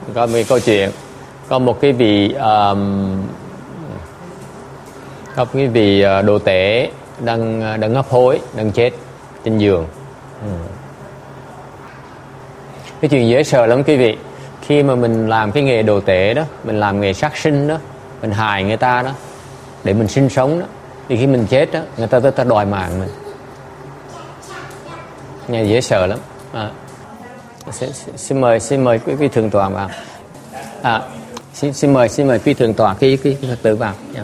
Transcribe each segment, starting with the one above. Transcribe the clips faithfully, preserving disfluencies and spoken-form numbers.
có một cái câu chuyện, có một cái vị um, có một cái vị đồ tể đang đang hấp hối, đang chết trên giường. Ừ. Cái chuyện dễ sợ lắm quý vị. Khi mà mình làm cái nghề đồ tể đó, mình làm nghề sát sinh đó, mình hại người ta đó để mình sinh sống đó, thì khi mình chết đó, người ta tới ta đòi mạng mình. Nghe dễ sợ lắm. À. Xin, xin mời xin mời quý vị thượng tọa vào. À, xin xin mời xin mời quý thượng tọa cái cái Phật tử vào. Yeah.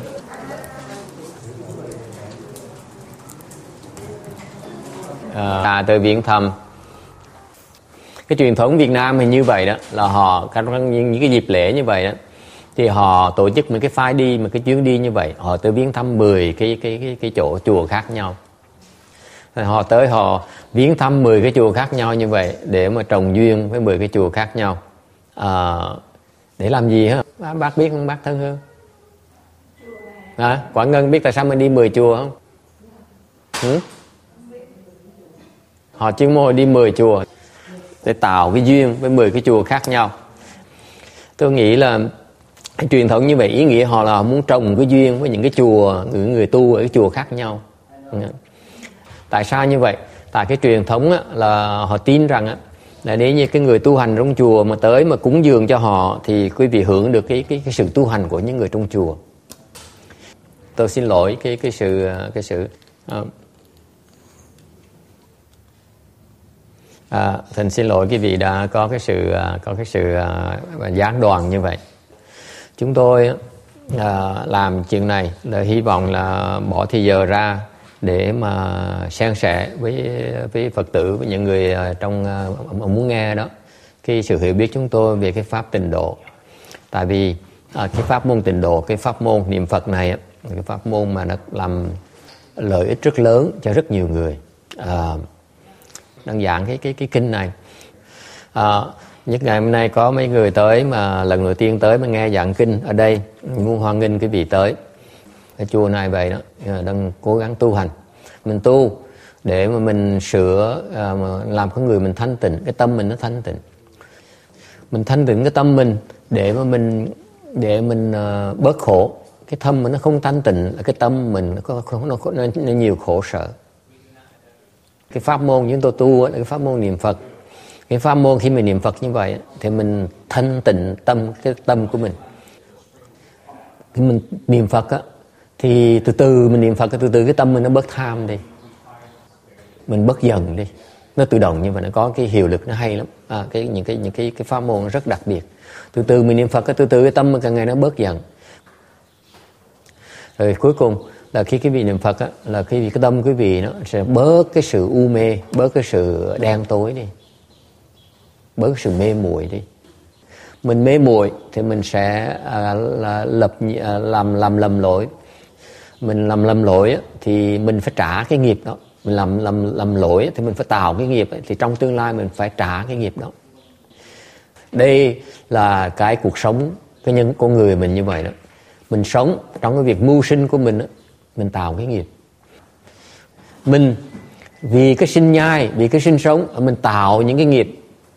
À, từ Viễn Thầm. Cái truyền thống Việt Nam thì như vậy đó, là họ những, những cái dịp lễ như vậy đó, thì họ tổ chức một cái phái đi, một cái chuyến đi như vậy, họ tới viếng thăm mười cái cái cái cái chỗ chùa khác nhau. Rồi họ tới họ viếng thăm mười cái chùa khác nhau như vậy để mà trồng duyên với mười cái chùa khác nhau. À, để làm gì hả? Bác, bác biết không bác Thân Hương? À, Quảng Ngân biết tại sao mình đi mười chùa không? Ừ? Họ chuyên môn đi mười chùa để tạo cái duyên với mười cái chùa khác nhau. Tôi nghĩ là cái truyền thống như vậy ý nghĩa họ là muốn trồng cái duyên với những cái chùa, những người tu ở cái chùa khác nhau. Tại sao như vậy? Tại cái truyền thống á, là họ tin rằng á, là nếu như cái người tu hành trong chùa mà tới mà cúng dường cho họ thì quý vị hưởng được cái cái cái sự tu hành của những người trong chùa. Tôi xin lỗi cái cái sự cái sự uh, À, thành xin lỗi quý vị đã có cái sự có cái sự uh, gián đoạn như vậy. Chúng tôi uh, làm chuyện này là hy vọng là bỏ thời giờ ra để mà san sẻ với với Phật tử, với những người uh, trong uh, muốn nghe đó cái sự hiểu biết chúng tôi về cái pháp tịnh độ. Tại vì uh, cái pháp môn tịnh độ, cái pháp môn niệm Phật này, cái pháp môn mà nó làm lợi ích rất lớn cho rất nhiều người. Uh, đang giảng cái cái cái kinh này. À, nhất ngày hôm nay có mấy người tới mà lần đầu tiên tới mà nghe giảng kinh ở đây, muốn hoan nghênh quý vị tới. Cái chùa này vậy đó, đang cố gắng tu hành. Mình tu để mà mình sửa, à, mà làm con người mình thanh tịnh, cái tâm mình nó thanh tịnh. Mình thanh tịnh cái tâm mình để mà mình để mình uh, bớt khổ. Cái tâm mình nó không thanh tịnh, cái tâm mình nó có nó, nó, nó nhiều khổ sở. Cái pháp môn chúng tôi tu là cái pháp môn niệm Phật. Cái pháp môn khi mình niệm Phật như vậy thì mình thanh tịnh tâm, cái tâm của mình. Khi mình niệm Phật á, thì từ từ mình niệm Phật, từ từ cái tâm mình nó bớt tham đi, mình bớt giận đi, nó tự động như vậy, nó có cái hiệu lực nó hay lắm. À, cái những cái những cái cái pháp môn rất đặc biệt. Từ từ mình niệm Phật, từ từ cái tâm mình càng ngày nó bớt giận. Rồi cuối cùng là khi quý vị niệm Phật á, là khi cái tâm quý vị nó sẽ bớt cái sự u mê, bớt cái sự đen tối đi, bớt cái sự mê muội đi. Mình mê muội thì mình sẽ à, là, lập à, làm làm lầm lỗi. Mình làm lầm lỗi á, thì mình phải trả cái nghiệp đó. Mình làm làm làm lỗi thì mình phải tạo cái nghiệp ấy, thì trong tương lai mình phải trả cái nghiệp đó. Đây là cái cuộc sống cái nhân con người mình như vậy đó. Mình sống trong cái việc mưu sinh của mình đó, mình tạo cái nghiệp. Mình vì cái sinh nhai, vì cái sinh sống mình tạo những cái nghiệp.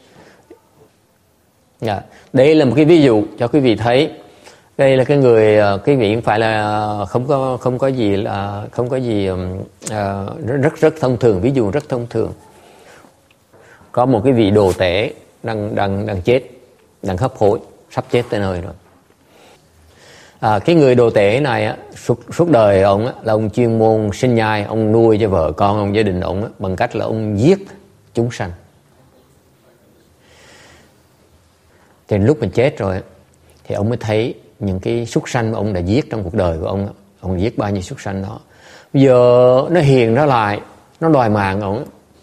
Yeah. Đây là một cái ví dụ cho quý vị thấy. Đây là cái người quý vị không phải là không có không có gì là không có gì uh, rất rất thông thường, ví dụ rất thông thường. Có một cái vị đồ tể đang đang đang chết, đang hấp hối, sắp chết tới nơi rồi. À, cái người đồ tể này á, suốt, suốt đời ông á, là ông chuyên môn sinh nhai, ông nuôi cho vợ con ông, gia đình ông á, bằng cách là ông giết chúng sanh. Thì lúc mình chết rồi á, thì ông mới thấy những cái súc sanh mà ông đã giết trong cuộc đời của ông á, ông giết bao nhiêu súc sanh đó. Bây giờ nó hiền nó lại, nó đòi mạng ông.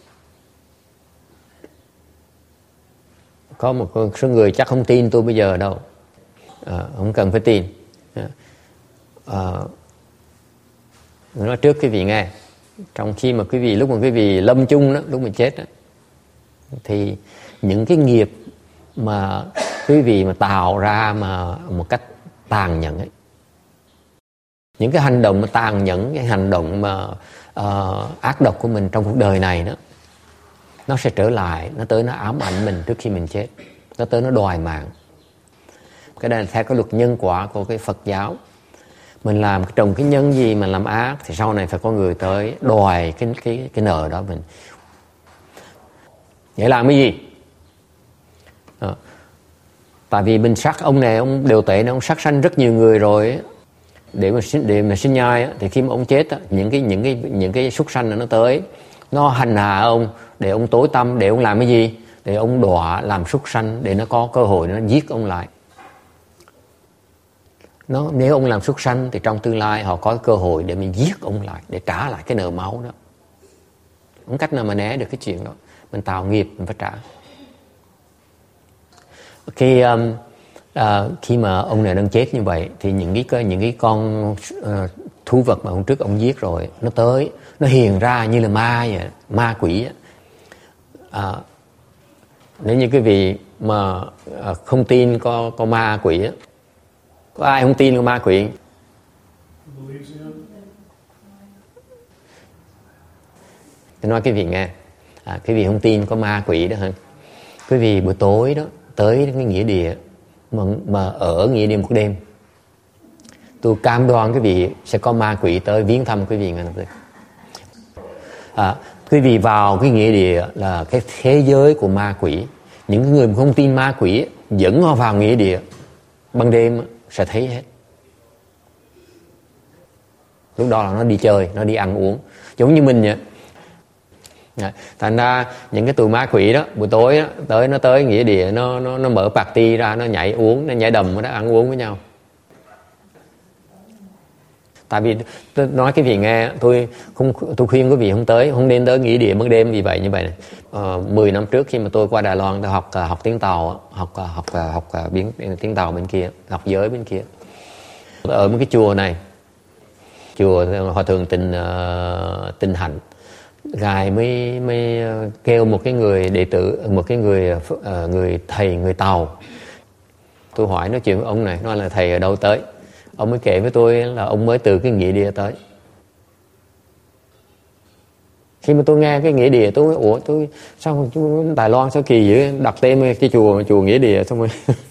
Có một số người chắc không tin tôi bây giờ đâu, à, không cần phải tin. À, nói trước quý vị nghe, trong khi mà quý vị lúc mà quý vị lâm chung đó, lúc mà chết đó, thì những cái nghiệp mà quý vị mà tạo ra mà một cách tàn nhẫn ấy, những cái hành động mà tàn nhẫn, cái hành động mà uh, ác độc của mình trong cuộc đời này đó, nó sẽ trở lại, nó tới nó ám ảnh mình trước khi mình chết, nó tới nó đòi mạng. Cái đây là theo cái luật nhân quả của cái Phật giáo. Mình làm trồng cái nhân gì mà làm ác thì sau này phải có người tới đòi cái cái cái nợ đó mình. Để làm cái gì? À, tại vì mình sát ông này, ông đều tệ, ông sát sanh rất nhiều người rồi. Để mà để mà sinh nhai thì khi mà ông chết, những cái những cái những cái súc sanh nó tới, nó hành hạ ông để ông tối tâm, để ông làm cái gì? Để ông đọa làm súc sanh, để nó có cơ hội nó giết ông lại. Nó, nếu ông làm súc sanh thì trong tương lai họ có cơ hội để mình giết ông lại, để trả lại cái nợ máu đó. Không cách nào mà né được cái chuyện đó. Mình tạo nghiệp mình phải trả. Khi um, uh, khi mà ông này đang chết như vậy thì những cái những cái con uh, thú vật mà hôm trước ông giết rồi nó tới, nó hiện ra như là ma vậy, ma quỷ. Uh, nếu như quý vị mà uh, không tin có có ma quỷ, có ai không tin có ma quỷ? Tôi nói quý vị nghe, à, quý vị không tin có ma quỷ đó hả? Quý vị buổi tối đó tới cái nghĩa địa mà, mà ở nghĩa địa một đêm, tôi cam đoan quý vị sẽ có ma quỷ tới viếng thăm quý vị ngay lập tức. À, quý vị vào cái nghĩa địa là cái thế giới của ma quỷ. Những người mà không tin ma quỷ dẫn họ vào nghĩa địa ban đêm sẽ thấy hết. Lúc đó là nó đi chơi, nó đi ăn uống, giống như mình vậy. Thành ra những cái tụi ma quỷ đó buổi tối đó, tới nó tới nghĩa địa, nó nó nó mở party ra, nó nhảy uống, nó nhảy đầm, nó ăn uống với nhau. Tại vì tôi nói cái vị nghe, tôi không tôi khuyên quý vị không tới, không nên tới nghĩa địa ban đêm vì vậy như vậy này. Ờ, mười năm trước khi mà tôi qua Đài Loan, tôi học học tiếng Tàu, học học học, học biến tiếng Tàu bên kia, học giới bên kia. Ở một cái chùa này, chùa Hòa thượng Tình uh, Tình Hạnh, ngài mới mới kêu một cái người đệ tử, một cái người uh, người thầy người Tàu. Tôi hỏi nói chuyện với ông này, nói là thầy ở đâu tới. Ông mới kể với tôi là ông mới từ cái nghĩa địa tới. Khi mà tôi nghe cái nghĩa địa, tôi ủa tôi sao Đài Loan sao kỳ dữ, đặt tên cái chùa chùa nghĩa địa xong rồi.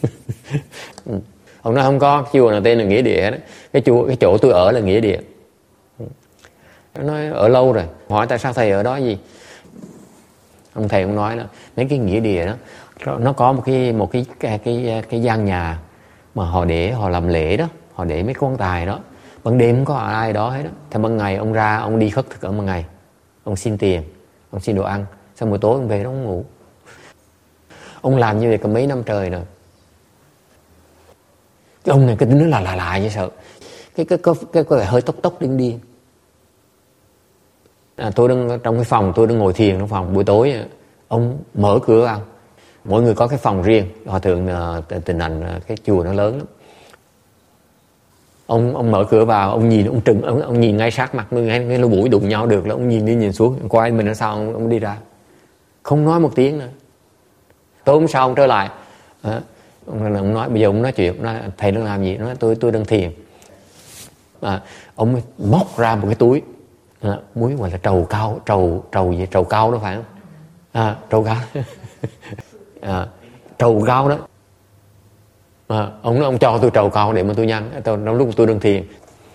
Ông nói không có chùa nào tên là nghĩa địa đó. Cái chùa cái chỗ tôi ở là nghĩa địa. Nó nói ở lâu rồi. Hỏi tại sao thầy ở đó gì? Ông thầy ông nói là mấy cái nghĩa địa đó nó có một cái một cái cái cái, cái gian nhà mà họ để họ làm lễ đó, họ để mấy quan tài đó. Ban đêm không có ai đó hết đó. Thì ban ngày ông ra ông đi khất thực ở ban ngày, ông xin tiền, ông xin đồ ăn, xong buổi tối ông về đó ông ngủ. Ông làm như vậy cả mấy năm trời rồi. Cái ông này cái tính nó là là lại vậy sợ. Cái cái cái cái, cái hơi tốc tốc điên điên. À, tôi đang trong cái phòng, tôi đang ngồi thiền trong phòng, buổi tối ông mở cửa vào. Mỗi người có cái phòng riêng. Hòa thượng uh, Tình Hạnh, cái chùa nó lớn lắm. Ông ông mở cửa vào, ông nhìn, ông trừng, ông, ông nhìn ngay sát mặt, ngay cái lỗ mũi đụng nhau được là ông nhìn đi nhìn xuống, ông quay mình ở sau, ông, ông đi ra, không nói một tiếng nữa. Tối hôm sau ông trở lại, à, ông, ông nói bây giờ ông nói chuyện, ông nói thầy đang làm gì? Nói tôi tôi đang thiền. À, ông mới móc ra một cái túi, à, muối gọi là trầu cao, trầu trầu gì trầu cao đó phải không? À, trầu cao, à, trầu cao đó. À, ông nói ông cho tôi trầu cao để mà tôi nhăn trong lúc tôi đang thiền.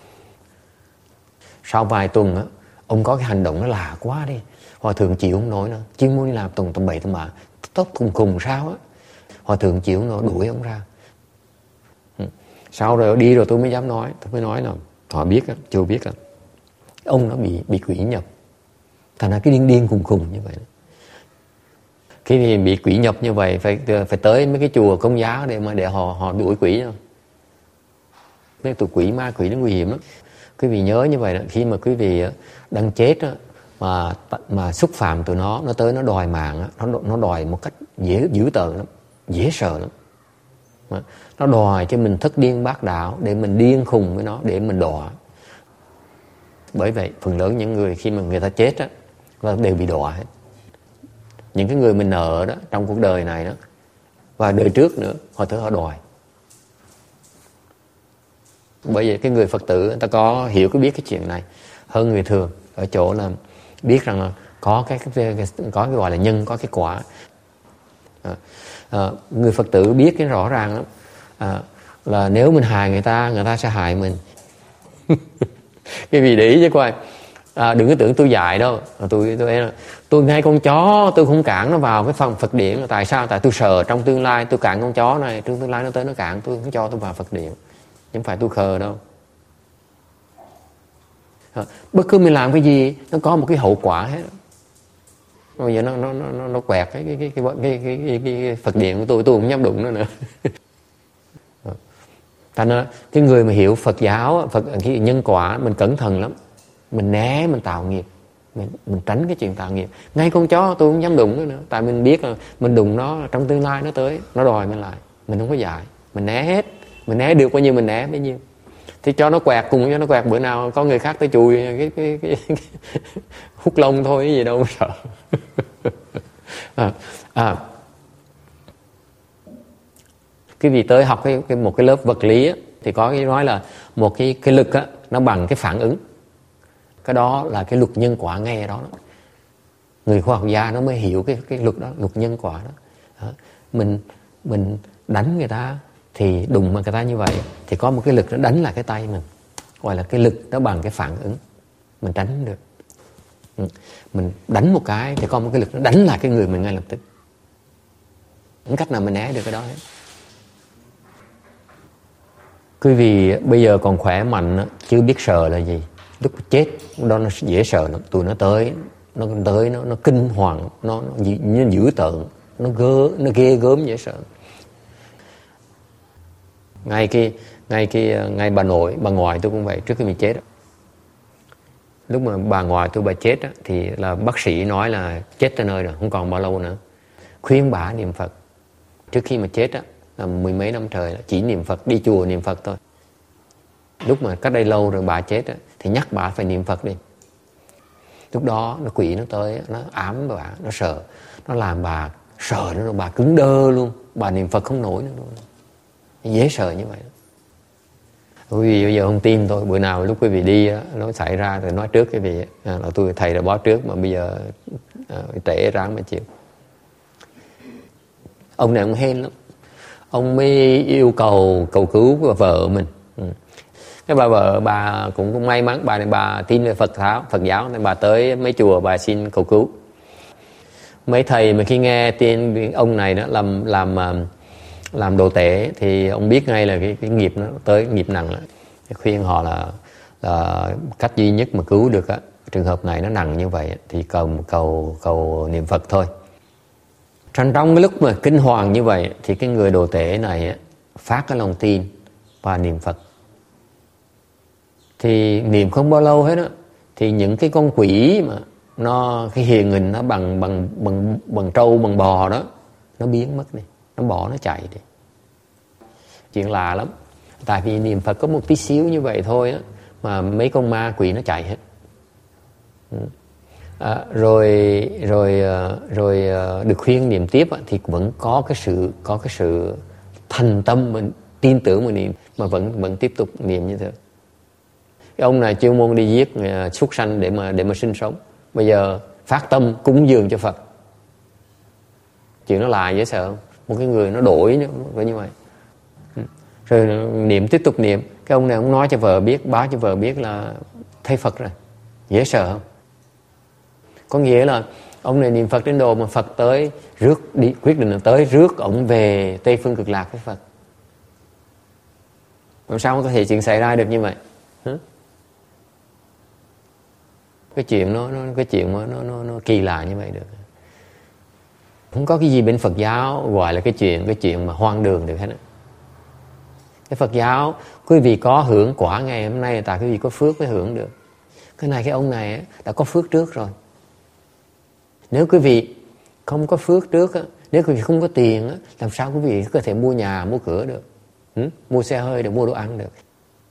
Sau vài tuần á, ông có cái hành động nó lạ quá đi. Hòa thượng chịu không nổi nữa, chuyên môn đi làm tuần tầm bảy tầm bạ, tóc cùng cùng sao á. Hòa thượng chịu không nổi, đuổi ông ra. Ừ. Sau rồi đi rồi tôi mới dám nói, tôi mới nói là họ biết á, chưa biết á, ông nó bị bị quỷ nhập, thành ra cái điên điên khùng khùng như vậy. Khi bị quỷ nhập như vậy phải phải tới mấy cái chùa Công giáo để mà để họ họ đuổi quỷ nhau. Mấy tụi quỷ ma quỷ nó nguy hiểm lắm. Quý vị nhớ như vậy đó, khi mà quý vị đang chết đó, mà mà xúc phạm tụi nó, nó tới nó đòi mạng, nó nó đòi một cách dễ dữ tợn lắm, dễ sợ lắm. Mà nó đòi cho mình thất điên bát đạo để mình điên khùng với nó, để mình đọa. Bởi vậy phần lớn những người khi mà người ta chết á, đều bị đọa hết. Những cái người mình nợ đó trong cuộc đời này đó và đời trước nữa, họ tới họ đòi. Bởi vậy cái người Phật tử người ta có hiểu cái biết cái chuyện này hơn người thường ở chỗ là biết rằng là có cái, cái, cái có cái gọi là nhân, có cái quả. À, à, người Phật tử biết cái rõ ràng lắm. À, là nếu mình hại người ta, người ta sẽ hại mình. Cái vị để ý chứ coi. À, đừng có tưởng tôi dạy đâu. Tôi tôi tôi ngay con chó tôi không cản nó vào cái phòng Phật điện. Tại sao? Tại tôi sợ trong tương lai tôi cản con chó này, trong tương lai nó tới nó cản tôi, không cho tôi vào Phật điện. Chứ không phải tôi khờ đâu. À, bất cứ mình làm cái gì nó có một cái hậu quả hết. Bây giờ nó nó nó nó quẹt cái cái cái cái cái, cái, cái, cái Phật điện của tôi, tôi không dám đụng nó nữa. Thành ra cái người mà hiểu Phật giáo, Phật cái nhân quả, mình cẩn thận lắm. Mình né, mình tạo nghiệp, mình, mình tránh cái chuyện tạo nghiệp. Ngay con chó tôi không dám đụng nó nữa. Tại mình biết là mình đụng nó, trong tương lai nó tới, nó đòi mình lại. Mình không có dạy, mình né hết. Mình né được bao nhiêu mình né bấy nhiêu. Thì cho nó quẹt, cùng cho nó quẹt, bữa nào có người khác tới chùi cái, cái, cái, cái hút lông thôi, cái gì đâu mà sợ. à, à. Cái gì tới học cái, cái một cái lớp vật lý á, thì có cái nói là một cái cái lực á, nó bằng cái phản ứng. Cái đó là cái luật nhân quả ngay ở đó, đó. Người khoa học gia nó mới hiểu cái cái luật đó, luật nhân quả đó. đó. Mình mình đánh người ta thì đụng mà người ta như vậy thì có một cái lực nó đánh lại cái tay mình, gọi là cái lực nó bằng cái phản ứng, mình tránh được. Mình đánh một cái thì có một cái lực nó đánh lại cái người mình ngay lập tức. Không cách nào mình né được cái đó hết. Quý vị bây giờ còn khỏe mạnh chứ biết sợ là gì. Lúc chết đó nó dễ sợ lắm. Tụi nó tới, nó tới nó nó kinh hoàng, nó nó, nó dữ tợn, nó gớ, nó ghê gớm dễ sợ. Ngay cái ngay cái ngay bà nội, bà ngoại tôi cũng vậy, trước khi mình chết đó. Lúc mà bà ngoại tôi bà chết đó, thì là bác sĩ nói là chết tới nơi rồi, không còn bao lâu nữa. Khuyên bà niệm Phật. Trước khi mà chết đó, là mười mấy năm trời chỉ niệm Phật, đi chùa niệm Phật thôi. Lúc mà cách đây lâu rồi bà chết đó, thì nhắc bà phải niệm Phật đi. Lúc đó nó quỷ nó tới, nó ám bà, nó sợ, nó làm bà sợ nữa, bà cứng đơ luôn, bà niệm Phật không nổi nữa luôn. Dễ sợ như vậy. Quý vị bây giờ không tin tôi, bữa nào lúc quý vị đi nó xảy ra thì nói trước cái vị là tôi thầy đã báo trước, mà bây giờ à, trễ ráng mà chịu. Ông này ông hên lắm, ông mới yêu cầu cầu cứu của vợ mình. Ừ. Cái bà vợ bà cũng, cũng may mắn, bà này bà tin về Phật giáo, Phật giáo nên bà tới mấy chùa bà xin cầu cứu. Mấy thầy mà khi nghe tin ông này đó làm làm làm đồ tể thì ông biết ngay là cái cái nghiệp nó tới, nghiệp nặng lắm. Khuyên họ là, là cách duy nhất mà cứu được á, trường hợp này nó nặng như vậy thì cầu cầu cầu niệm Phật thôi. Trong trong cái lúc mà kinh hoàng như vậy thì cái người đồ tể này phát cái lòng tin và niệm Phật. Thì niệm không bao lâu hết á, thì những cái con quỷ mà nó cái hiền hình nó bằng bằng bằng bằng trâu bằng bò đó, nó biến mất đi, nó bỏ nó chạy đi. Chuyện lạ lắm. Tại vì niệm Phật có một tí xíu như vậy thôi á, mà mấy con ma quỷ nó chạy hết. À, rồi rồi rồi được khuyên niệm tiếp thì vẫn có cái sự có cái sự thành tâm mình tin tưởng mà niệm, mà vẫn vẫn tiếp tục niệm như thế. Cái ông này chuyên môn đi giết súc sanh để mà để mà sinh sống, bây giờ phát tâm cúng dường cho Phật. Chuyện nó là dễ sợ không? Một cái người nó đổi như vậy. Rồi niệm, tiếp tục niệm. Cái ông này ông nói cho vợ biết, báo cho vợ biết là thấy Phật rồi. Dễ sợ không? Có nghĩa là ông này niệm Phật đến độ mà Phật tới rước đi, quyết định là tới rước ông về Tây Phương Cực Lạc với Phật. Làm sao có thể chuyện xảy ra được như vậy? Hả? Cái chuyện nó, nó cái chuyện nó, nó, nó, nó kỳ lạ như vậy được. Không có cái gì bên Phật giáo gọi là cái chuyện cái chuyện mà hoang đường được hết á. Cái Phật giáo quý vị có hưởng quả ngày hôm nay, tại quý vị có phước mới hưởng được. Cái này cái ông này đã có phước trước rồi. Nếu quý vị không có phước trước, nếu quý vị không có tiền, làm sao quý vị có thể mua nhà, mua cửa được, ừ? Mua xe hơi được, mua đồ ăn được.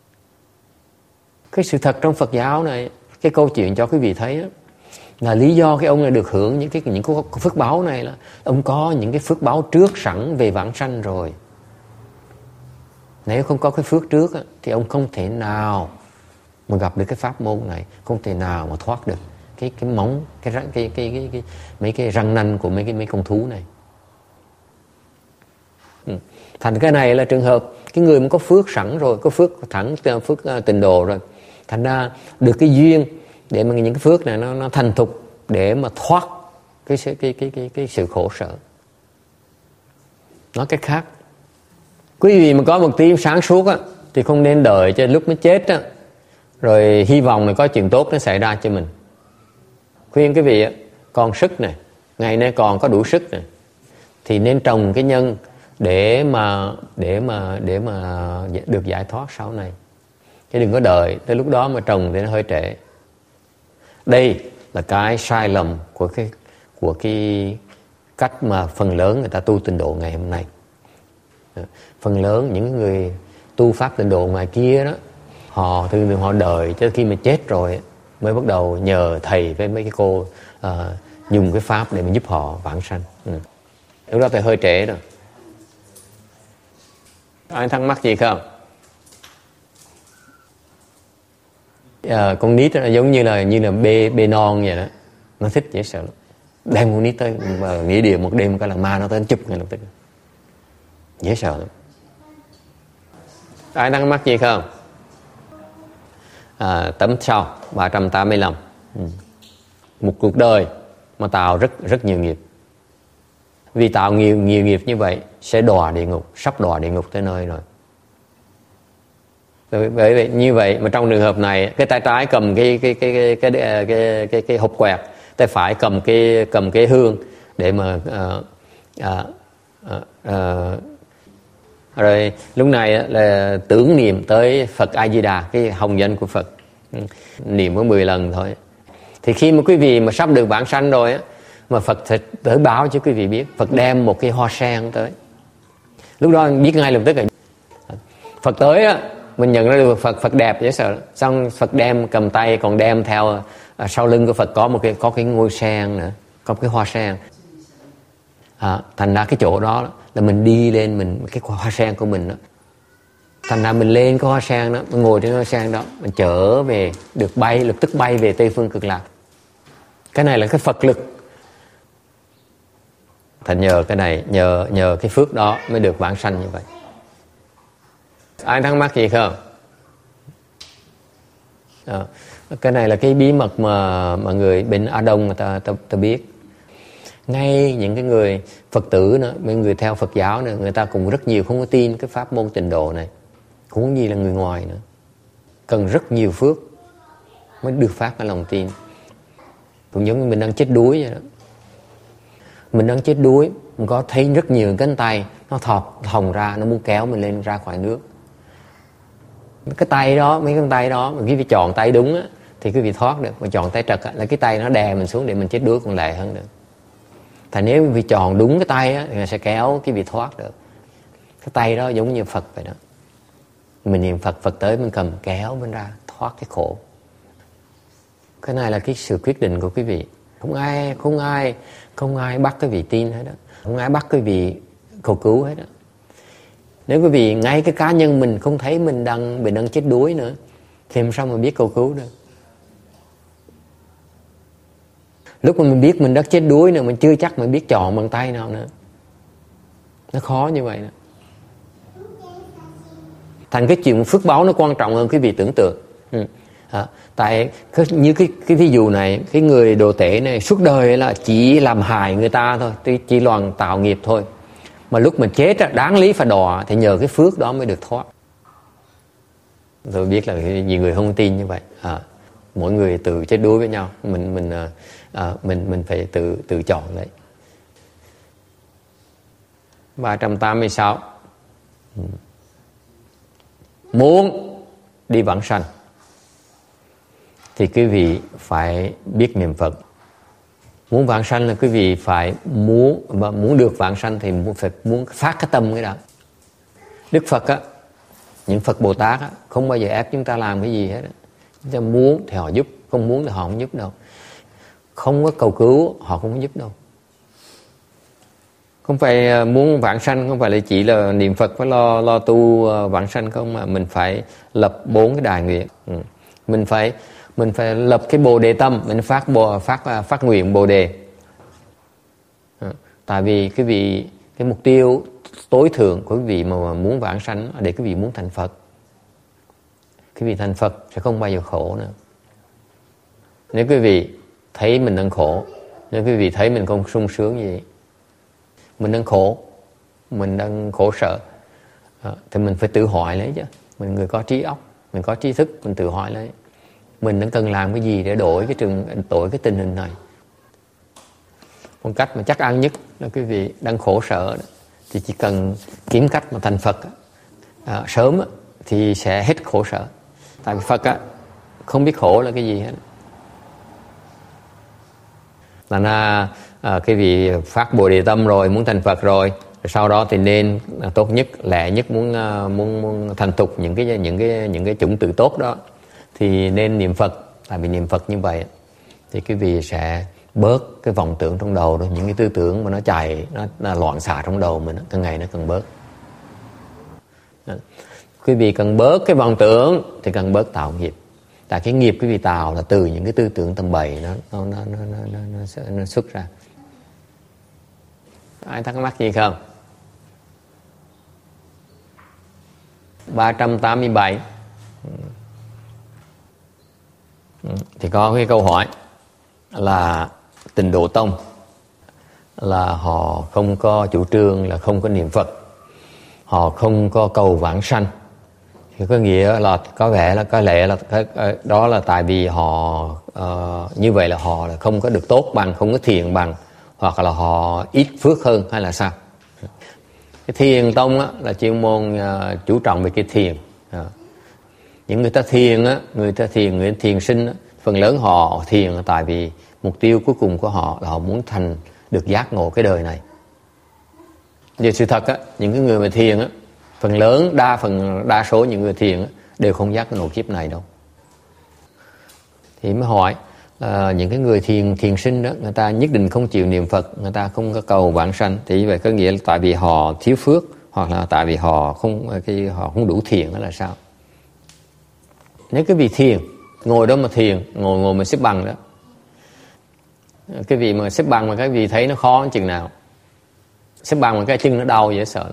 Cái sự thật trong Phật giáo này, cái câu chuyện cho quý vị thấy là lý do cái ông này được hưởng những cái những cái phước báo này là ông có những cái phước báo trước sẵn về vãng sanh rồi. Nếu không có cái phước trước thì ông không thể nào mà gặp được cái pháp môn này, không thể nào mà thoát được cái cái móng, cái cái cái cái, cái, cái mấy cái răng nanh của mấy cái mấy con thú này. Ừ. Thành cái này là trường hợp cái người mà có phước sẵn rồi, có phước thẳng phước tịnh độ rồi, thành ra được cái duyên để mà những cái phước này nó nó thành thục để mà thoát cái cái cái cái cái, cái sự khổ sở. Nói cách khác, quý vị mà có một tí sáng suốt á thì không nên đợi cho lúc mới chết á rồi hy vọng là có chuyện tốt nó xảy ra cho mình. Khuyên quý vị á, còn sức này, ngày nay còn có đủ sức này, thì nên trồng cái nhân để mà để mà để mà được giải thoát sau này. Chứ đừng có đợi tới lúc đó mà trồng thì nó hơi trễ. Đây là cái sai lầm của cái của cái cách mà phần lớn người ta tu tịnh độ ngày hôm nay. Phần lớn những người tu pháp tịnh độ ngoài kia đó, họ thường thường họ đợi cho khi mà chết rồi mới bắt đầu nhờ thầy với mấy cái cô uh, dùng cái pháp để mà giúp họ vãng sanh. Ừ. Lúc đó thì hơi trễ rồi. Ai thắc mắc gì không? À, con nít nó giống như là như là bê bê non vậy đó, nó thích dễ sợ lắm. Đem con nít tới mà nghỉ điều một đêm cái là ma nó tới nó chụp ngay lập tức, dễ sợ lắm. Ai thắc mắc gì không? À, tấm sau ba trăm tám mươi lăm. Ừ. Một cuộc đời mà tạo rất rất nhiều nghiệp. Vì tạo nhiều nhiều nghiệp như vậy sẽ đọa địa ngục, sắp đọa địa ngục tới nơi rồi. Bởi vậy như vậy mà trong trường hợp này, cái tay trái cầm cái cái cái cái cái cái cái, cái, cái hộp quẹt, tay phải cầm cái cầm cái hương để mà uh, uh, uh, uh, rồi lúc này là tưởng niệm tới Phật A Di Đà, cái hồng danh của Phật, niệm có mười lần thôi. Thì khi mà quý vị mà sắp được vãng sanh rồi á, mà Phật sẽ tới báo cho quý vị biết, Phật đem một cái hoa sen tới, lúc đó biết ngay lập tức là Phật tới á, mình nhận ra được Phật Phật đẹp dễ sợ. Xong Phật đem cầm tay, còn đem theo à, sau lưng của Phật có một cái có cái ngôi sen nữa, có một cái hoa sen. À, thành ra cái chỗ đó là mình đi lên, mình cái hoa sen của mình đó, thành ra mình lên cái hoa sen đó, mình ngồi trên hoa sen đó, mình trở về, được bay, lập tức bay về Tây Phương Cực Lạc. Cái này là cái Phật lực. Thành nhờ cái này, nhờ nhờ cái phước đó mới được vãng sanh như vậy. Ai thắc mắc gì không? À, cái này là cái bí mật mà mà người bên A Đông người ta, ta, ta biết. Ngay những cái người Phật tử nữa, mấy người theo Phật giáo nữa, người ta cũng rất nhiều không có tin cái pháp môn tịnh độ này, cũng như là người ngoài nữa. Cần rất nhiều phước mới được phát cái lòng tin. Cũng giống như mình đang chết đuối vậy đó. Mình đang chết đuối, mình có thấy rất nhiều cánh tay nó thọt thòng ra, nó muốn kéo mình lên ra khỏi nước. Cái tay đó, mấy cái tay đó, mà quý vị chọn tay đúng á thì quý vị thoát được. Mà chọn tay trật á, là cái tay nó đè mình xuống để mình chết đuối còn lệ hơn được. Thành nếu quý vị chọn đúng cái tay á thì nó sẽ kéo quý vị thoát được. Cái tay đó giống như Phật vậy đó. Mình niệm Phật, Phật tới mình cầm kéo mình ra thoát cái khổ. Cái này là cái sự quyết định của quý vị. Không ai, không ai, không ai bắt quý vị tin hết đó. Không ai bắt quý vị cầu cứu hết đó. Nếu quý vị ngay cái cá nhân mình không thấy mình đang bị đang chết đuối nữa thì làm sao mà biết cầu cứu được? Lúc mà mình biết mình đã chết đuối nữa, mình chưa chắc mình biết chọn bằng tay nào nữa. Nó khó như vậy đó. Thành cái chuyện phước báo nó quan trọng hơn quý vị tưởng tượng. Ừ. À, tại cái, như cái cái ví dụ này, cái người đồ tể này suốt đời là chỉ làm hại người ta thôi, chỉ loàn tạo nghiệp thôi. Mà lúc mình chết đáng lý phải đọa thì nhờ cái phước đó mới được thoát. Tôi biết là nhiều người không tin như vậy. À, mỗi người tự chết đuối với nhau, mình mình à, mình mình phải tự tự chọn lấy. ba trăm tám mươi sáu. Muốn đi vãng sanh thì quý vị phải biết niệm Phật. Muốn vãng sanh là quý vị phải muốn, mà muốn được vãng sanh thì muốn phải muốn phát cái tâm cái đó. Đức Phật á, những Phật Bồ Tát á, không bao giờ ép chúng ta làm cái gì hết. Chúng ta muốn thì họ giúp, không muốn thì họ không giúp đâu. Không có cầu cứu họ không có giúp đâu. Không phải muốn vãng sanh không phải là chỉ là niệm Phật phải lo lo tu vãng sanh không, mà mình phải lập bốn cái đại nguyện. Ừ. Mình phải mình phải lập cái bồ đề tâm, mình phát bồ phát phát nguyện bồ đề. Ừ. Tại vì cái vị cái mục tiêu tối thượng của quý vị mà muốn vãng sanh để quý vị muốn thành Phật. Quý vị thành Phật sẽ không bao giờ khổ nữa. Nếu quý vị thấy mình đang khổ, nếu quý vị thấy mình không sung sướng gì, mình đang khổ, mình đang khổ sở, thì mình phải tự hỏi lấy chứ. Mình người có trí óc, mình có trí thức, mình tự hỏi lấy mình đang cần làm cái gì để đổi cái trường đổi cái tình hình này. Một cách mà chắc ăn nhất là quý vị đang khổ sở đó, thì chỉ cần kiếm cách mà thành Phật à, sớm thì sẽ hết khổ sở. Tại vì Phật á, không biết khổ là cái gì hết. Là na à, cái vị phát Bồ Đề tâm rồi, muốn thành Phật rồi, sau đó thì nên tốt nhất, lẽ nhất muốn muốn, muốn thành thục những cái những cái những cái chủng tử tốt đó, thì nên niệm Phật. Tại vì niệm Phật như vậy thì quý vị sẽ bớt cái vọng tưởng trong đầu đó, những cái tư tưởng mà nó chạy, nó, nó loạn xạ trong đầu mình, càng ngày nó càng bớt. Đó. Quý vị cần bớt cái vọng tưởng thì cần bớt tạo nghiệp. Tại cái nghiệp quý vị tạo là từ những cái tư tưởng tầm bậy nó nó nó nó nó, nó, nó, nó xuất ra. Ai thắc mắc gì không? ba trăm tám mươi bảy thì có cái câu hỏi là Tịnh Độ Tông là họ không có chủ trương là không có niệm Phật, họ không có cầu vãng sanh. Thì có nghĩa là có vẻ là có lẽ là đó là tại vì họ uh, như vậy là họ là không có được tốt bằng, không có thiện bằng, hoặc là họ ít phước hơn, hay là sao? Cái Thiền Tông á, là chuyên môn uh, chú trọng về cái thiền. Uh, những người ta thiền á, người ta thiền, người ta thiền sinh á, phần lớn họ thiền là tại vì mục tiêu cuối cùng của họ là họ muốn thành được giác ngộ cái đời này. Về sự thật á, những cái người mà thiền á, phần lớn đa phần đa số những người thiền á, đều không giác ngộ kiếp này đâu. Thì mới hỏi là những cái người thiền thiền sinh đó, người ta nhất định không chịu niệm Phật, người ta không có cầu vãng sanh, thì như vậy có nghĩa là tại vì họ thiếu phước, hoặc là tại vì họ không cái họ không đủ thiền, đó là sao? Nếu cái vị thiền ngồi đó mà thiền, ngồi ngồi mà xếp bằng đó, cái vị mà xếp bằng mà cái vị thấy nó khó chừng nào, xếp bằng mà cái chân nó đau dễ sợ lắm.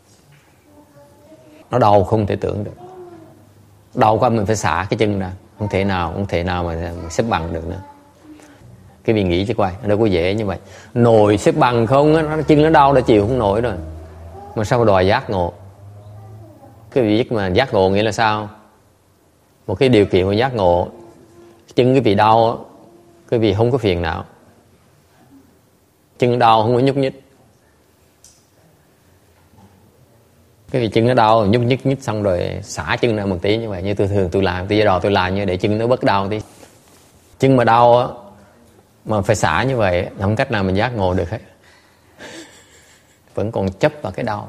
Nó đau không thể tưởng được, đau quá mình phải xả cái chân ra, không thể nào không thể nào mà, mà xếp bằng được nữa. Cái vị nghĩ chứ quay, nó đâu có dễ như vậy. Nồi xếp bằng không á, nó chân nó đau đã chịu không nổi rồi, mà sao đòi giác ngộ? Cái vị biết mà giác ngộ nghĩa là sao? Một cái điều kiện của giác ngộ, chân cái vị đau, cái vị không có phiền não, chân đau không có nhúc nhích. Cái vị chân nó đau nhúc nhích nhích xong rồi xả chân ra một tí như vậy, như tôi thường tôi làm, tôi giờ tôi làm như để chân nó bớt đau tí. Chân mà đau á mà phải xả như vậy, không cách nào mình giác ngộ được hết. Vẫn còn chấp vào cái đau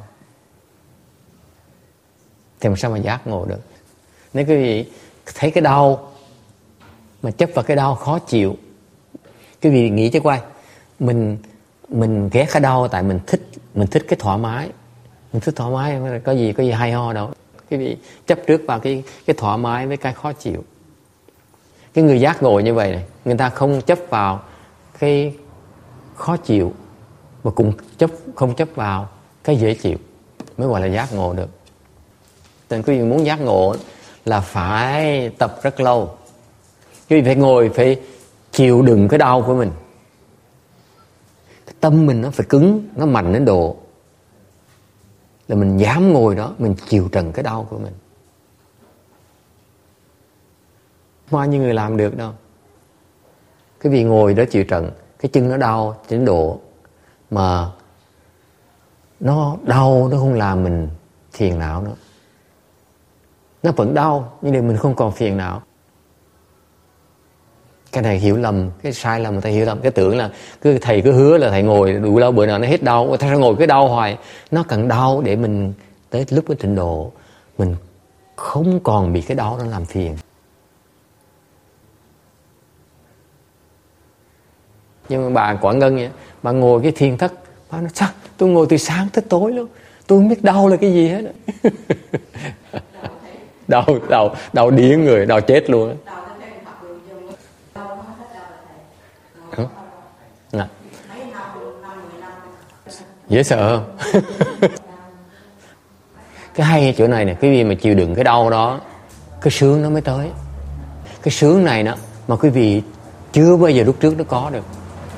thì làm sao mà giác ngộ được? Nếu quý vị thấy cái đau mà chấp vào cái đau khó chịu, quý vị nghĩ chứ quay, mình mình ghét cái đau tại mình thích mình thích cái thoải mái, mình thích thoải mái, có gì có gì hay ho đâu. Quý vị chấp trước vào cái cái thoải mái với cái khó chịu. Cái người giác ngộ như vậy này, người ta không chấp vào cái khó chịu mà cũng chấp không chấp vào cái dễ chịu, mới gọi là giác ngộ được. Nên quý vị muốn giác ngộ là phải tập rất lâu. Quý vị phải ngồi, phải chịu đựng cái đau của mình. Cái tâm mình nó phải cứng, nó mạnh đến độ là mình dám ngồi đó, mình chịu trần cái đau của mình. Không ai như người làm được đâu. Cái vị ngồi đó chịu trần, cái chân nó đau đến độ mà nó đau, nó không làm mình phiền não nữa. Nó vẫn đau nhưng mà mình không còn phiền não. Cái này hiểu lầm, cái sai lầm người ta hiểu lầm, cái tưởng là cứ thầy cứ hứa là thầy ngồi đủ lâu bữa nào nó hết đau, người ta ngồi cái đau hoài. Nó cần đau để mình tới lúc cái trình độ mình không còn bị cái đau nó làm phiền. Nhưng mà bà Quảng Ngân vậy, bà ngồi cái thiền thất, bà nói sao tôi ngồi từ sáng tới tối luôn, tôi không biết đau là cái gì hết. đau đau đau điếng người, đau chết luôn. À. Dễ sợ không? Cái hay chỗ này nè, quý vị mà chịu đựng cái đau đó, cái sướng nó mới tới. Cái sướng này đó mà quý vị chưa bao giờ lúc trước nó có được.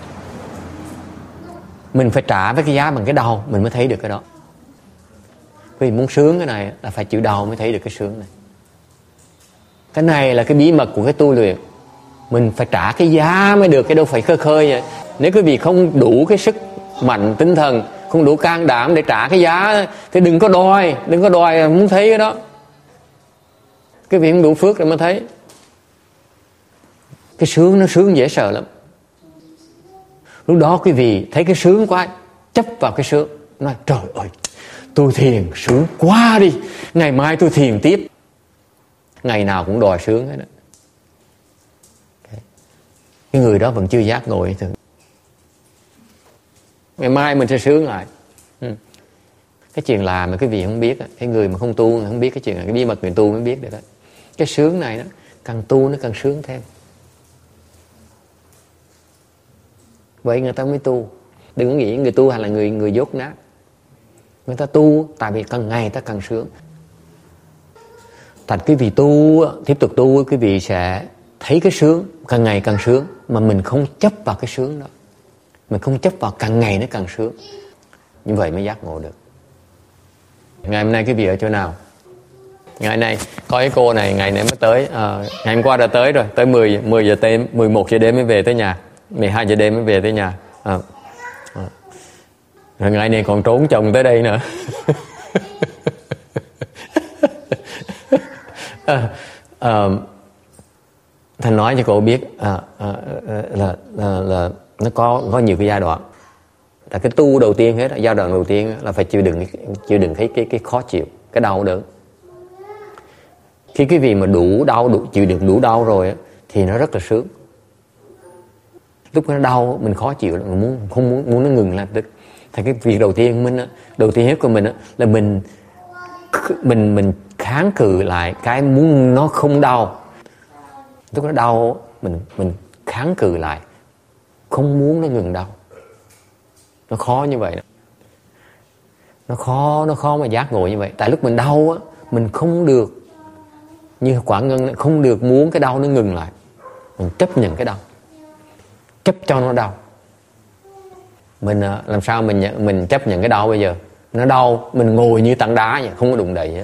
Mình phải trả với cái giá bằng cái đau mình mới thấy được cái đó. Quý vị muốn sướng cái này là phải chịu đau mới thấy được cái sướng này. Cái này là cái bí mật của cái tu luyện. Mình phải trả cái giá mới được, cái đâu phải khơi khơi vậy. Nếu quý vị không đủ cái sức mạnh tinh thần, không đủ can đảm để trả cái giá thì đừng có đòi, đừng có đòi muốn thấy cái đó. Quý vị không đủ phước để mà thấy. Cái sướng nó sướng dễ sợ lắm. Lúc đó quý vị thấy cái sướng quá, chấp vào cái sướng, nói trời ơi, tôi thiền sướng quá đi, ngày mai tôi thiền tiếp. Ngày nào cũng đòi sướng hết đó. Cái người đó vẫn chưa giác ngộ thường. Ngày mai mình sẽ sướng lại. ừ. Cái chuyện làm mà quý vị không biết, cái người mà không tu không biết cái chuyện này, cái bí mật người tu mới biết được đó. Cái sướng này đó, càng tu nó càng sướng thêm. Vậy người ta mới tu. Đừng có nghĩ người tu hay là người người dốt nát. Người ta tu tại vì càng ngày ta càng sướng. Thành quý vị tu, tiếp tục tu, quý vị sẽ thấy cái sướng càng ngày càng sướng, mà mình không chấp vào cái sướng đó. Mình không chấp vào càng ngày nó càng sướng. Như vậy mới giác ngộ được. Ngày hôm nay quý vị ở chỗ nào? Ngày nay có cái cô này ngày nay mới tới, à, ngày hôm qua đã tới rồi, tới mười, mười giờ đêm, mười một giờ đêm mới về tới nhà, mười hai giờ đêm mới về tới nhà. À, à. Rồi ngày này còn trốn chồng tới đây nữa. à, à, Thành nói cho cô biết à, à, là, là, là nó có có nhiều cái giai đoạn. Là cái tu đầu tiên hết, giai đoạn đầu tiên là phải chịu đựng chịu đựng cái cái cái khó chịu, cái đau đớn. Khi quý vị mà đủ đau, đủ chịu đựng đủ đau rồi thì nó rất là sướng. Lúc nó đau mình khó chịu, mình muốn không muốn muốn nó ngừng lại tức. Thì cái việc đầu tiên mình đầu tiên hết của mình là mình mình mình kháng cự lại cái muốn nó không đau. Lúc nó đau mình mình kháng cự lại, không muốn nó ngừng đau. Nó khó như vậy đó. Nó khó, nó khó mà giác ngộ như vậy. Tại lúc mình đau á, mình không được như Quảng Ngân, không được muốn cái đau nó ngừng lại. Mình chấp nhận cái đau, chấp cho nó đau. Mình làm sao mình nhận, mình chấp nhận cái đau bây giờ? Nó đau, mình ngồi như tảng đá vậy, không có đụng đậy hết.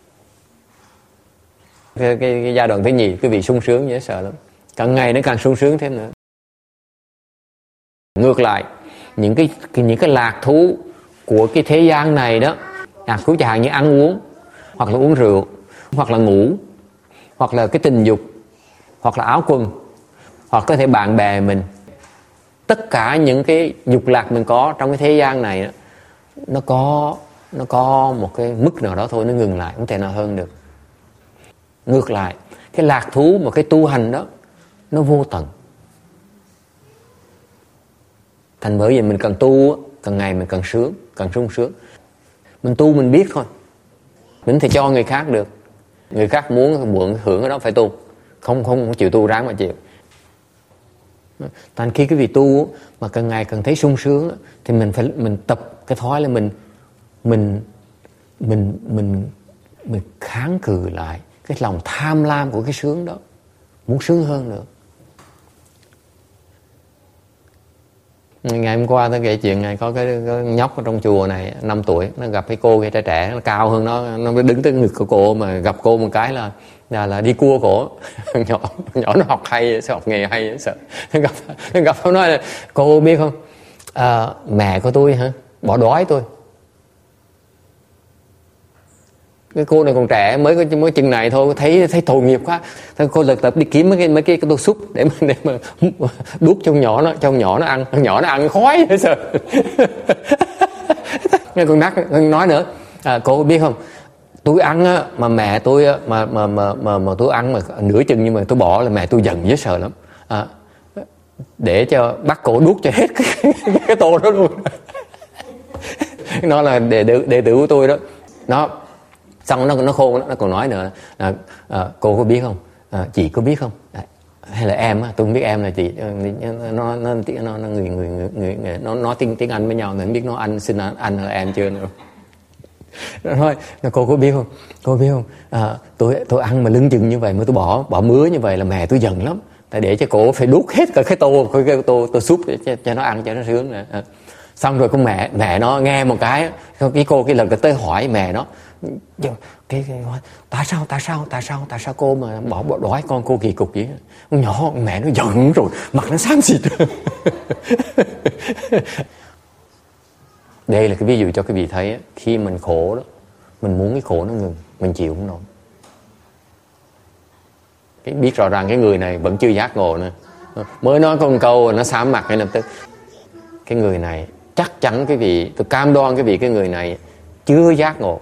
Cái, cái, cái giai đoạn thứ nhì, quý vị sung sướng dễ sợ lắm. Càng ngày nó càng sung sướng thêm nữa. Ngược lại, những cái, những cái lạc thú của cái thế gian này đó, lạc thú chẳng hạn như ăn uống, hoặc là uống rượu, hoặc là ngủ, hoặc là cái tình dục, hoặc là áo quần, hoặc có thể bạn bè mình. Tất cả những cái dục lạc mình có trong cái thế gian này đó, nó có nó có một cái mức nào đó thôi, nó ngừng lại, không thể nào hơn được. Ngược lại, cái lạc thú mà cái tu hành đó nó vô tận. Thành bởi vì mình cần tu, càng ngày mình càng sướng, càng sung sướng. Mình tu mình biết thôi, mình thì cho người khác được. Người khác muốn muốn hưởng cái đó phải tu, không không, không chịu tu ráng mà chịu. Thành khi cái vị tu mà càng ngày càng thấy sung sướng thì mình phải mình tập cái thói là mình mình mình mình mình kháng cự lại cái lòng tham lam của cái sướng đó, muốn sướng hơn nữa. Ngày hôm qua tôi kể chuyện này, có cái, cái nhóc ở trong chùa này năm tuổi, nó gặp cái cô cái trẻ trẻ nó cao hơn nó, nó đứng tới ngực của cô, mà gặp cô một cái là là, là đi cua cổ. nhỏ nhỏ nó học hay, sao học nghề hay sợ. Nó gặp nó gặp nó nói là cô biết không, à, mẹ của tôi hả bỏ đói tôi. Cái cô này còn trẻ, mới có mới chừng này thôi, thấy thấy tội nghiệp quá, thôi cô lật tập đi kiếm mấy cái mấy cái, cái tô súp để mà để mà đút cho nhỏ nó, cho nhỏ nó ăn, nhỏ nó ăn khói vậy sao. Nghe con nát nói nữa, à, cô biết không, tôi ăn á, mà mẹ tôi á, mà mà mà mà mà tôi ăn mà nửa chừng nhưng mà tôi bỏ là mẹ tôi giận dễ sợ lắm, à, để cho bắt cổ đút cho hết cái, cái, cái tô đó luôn. Nó là đệ tử đệ tử của tôi đó. Nó xong nó nó khôn, nó còn nói nữa à, à, cô có biết không, à, chị có biết không, à, hay là em á, tôi không biết em là chị. Nó nó nó, nó người người người, người nó nói tiếng tiếng Anh với nhau, mình không biết nó anh xin anh, anh hay là em chưa nữa. Nó nói, cô có biết không, cô biết không, à, tôi tôi ăn mà lưng chừng như vậy mà tôi bỏ bỏ mứa như vậy là mẹ tôi giận lắm. Tại để cho cô phải đút hết cả cái tô cái, cái tô tô súp cho, cho nó ăn cho nó sướng nè. À. Xong rồi con mẹ mẹ nó nghe một cái, cái cô cái lần tới hỏi mẹ nó, cái, cái, cái tại sao tại sao tại sao tại sao cô mà bỏ bỏ đói con cô kỳ cục vậy? Con nhỏ mẹ nó giận rồi, mặt nó xám xịt. Đây là cái ví dụ cho quý vị thấy, khi mình khổ đó, mình muốn cái khổ nó ngừng, mình chịu không nổi. Cái biết rõ ràng cái người này vẫn chưa giác ngộ nữa, mới nói con câu nó xám mặt ngay lập tức. Cái người này chắc chắn cái vị, tôi cam đoan cái vị cái người này chưa giác ngộ.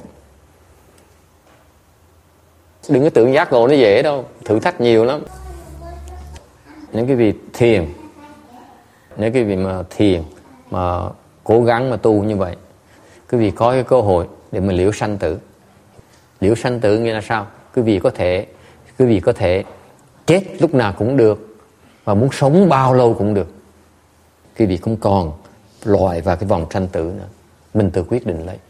Đừng có tưởng giác ngộ nó dễ đâu, thử thách nhiều lắm. Những cái vị thiền, những cái vị mà thiền mà cố gắng mà tu như vậy, quý vị có cái cơ hội để mà liễu sanh tử. Liễu sanh tử nghĩa là sao? Quý vị có thể quý vị có thể chết lúc nào cũng được, và muốn sống bao lâu cũng được. Quý vị không còn lòi vào cái vòng sanh tử nữa, mình tự quyết định lấy.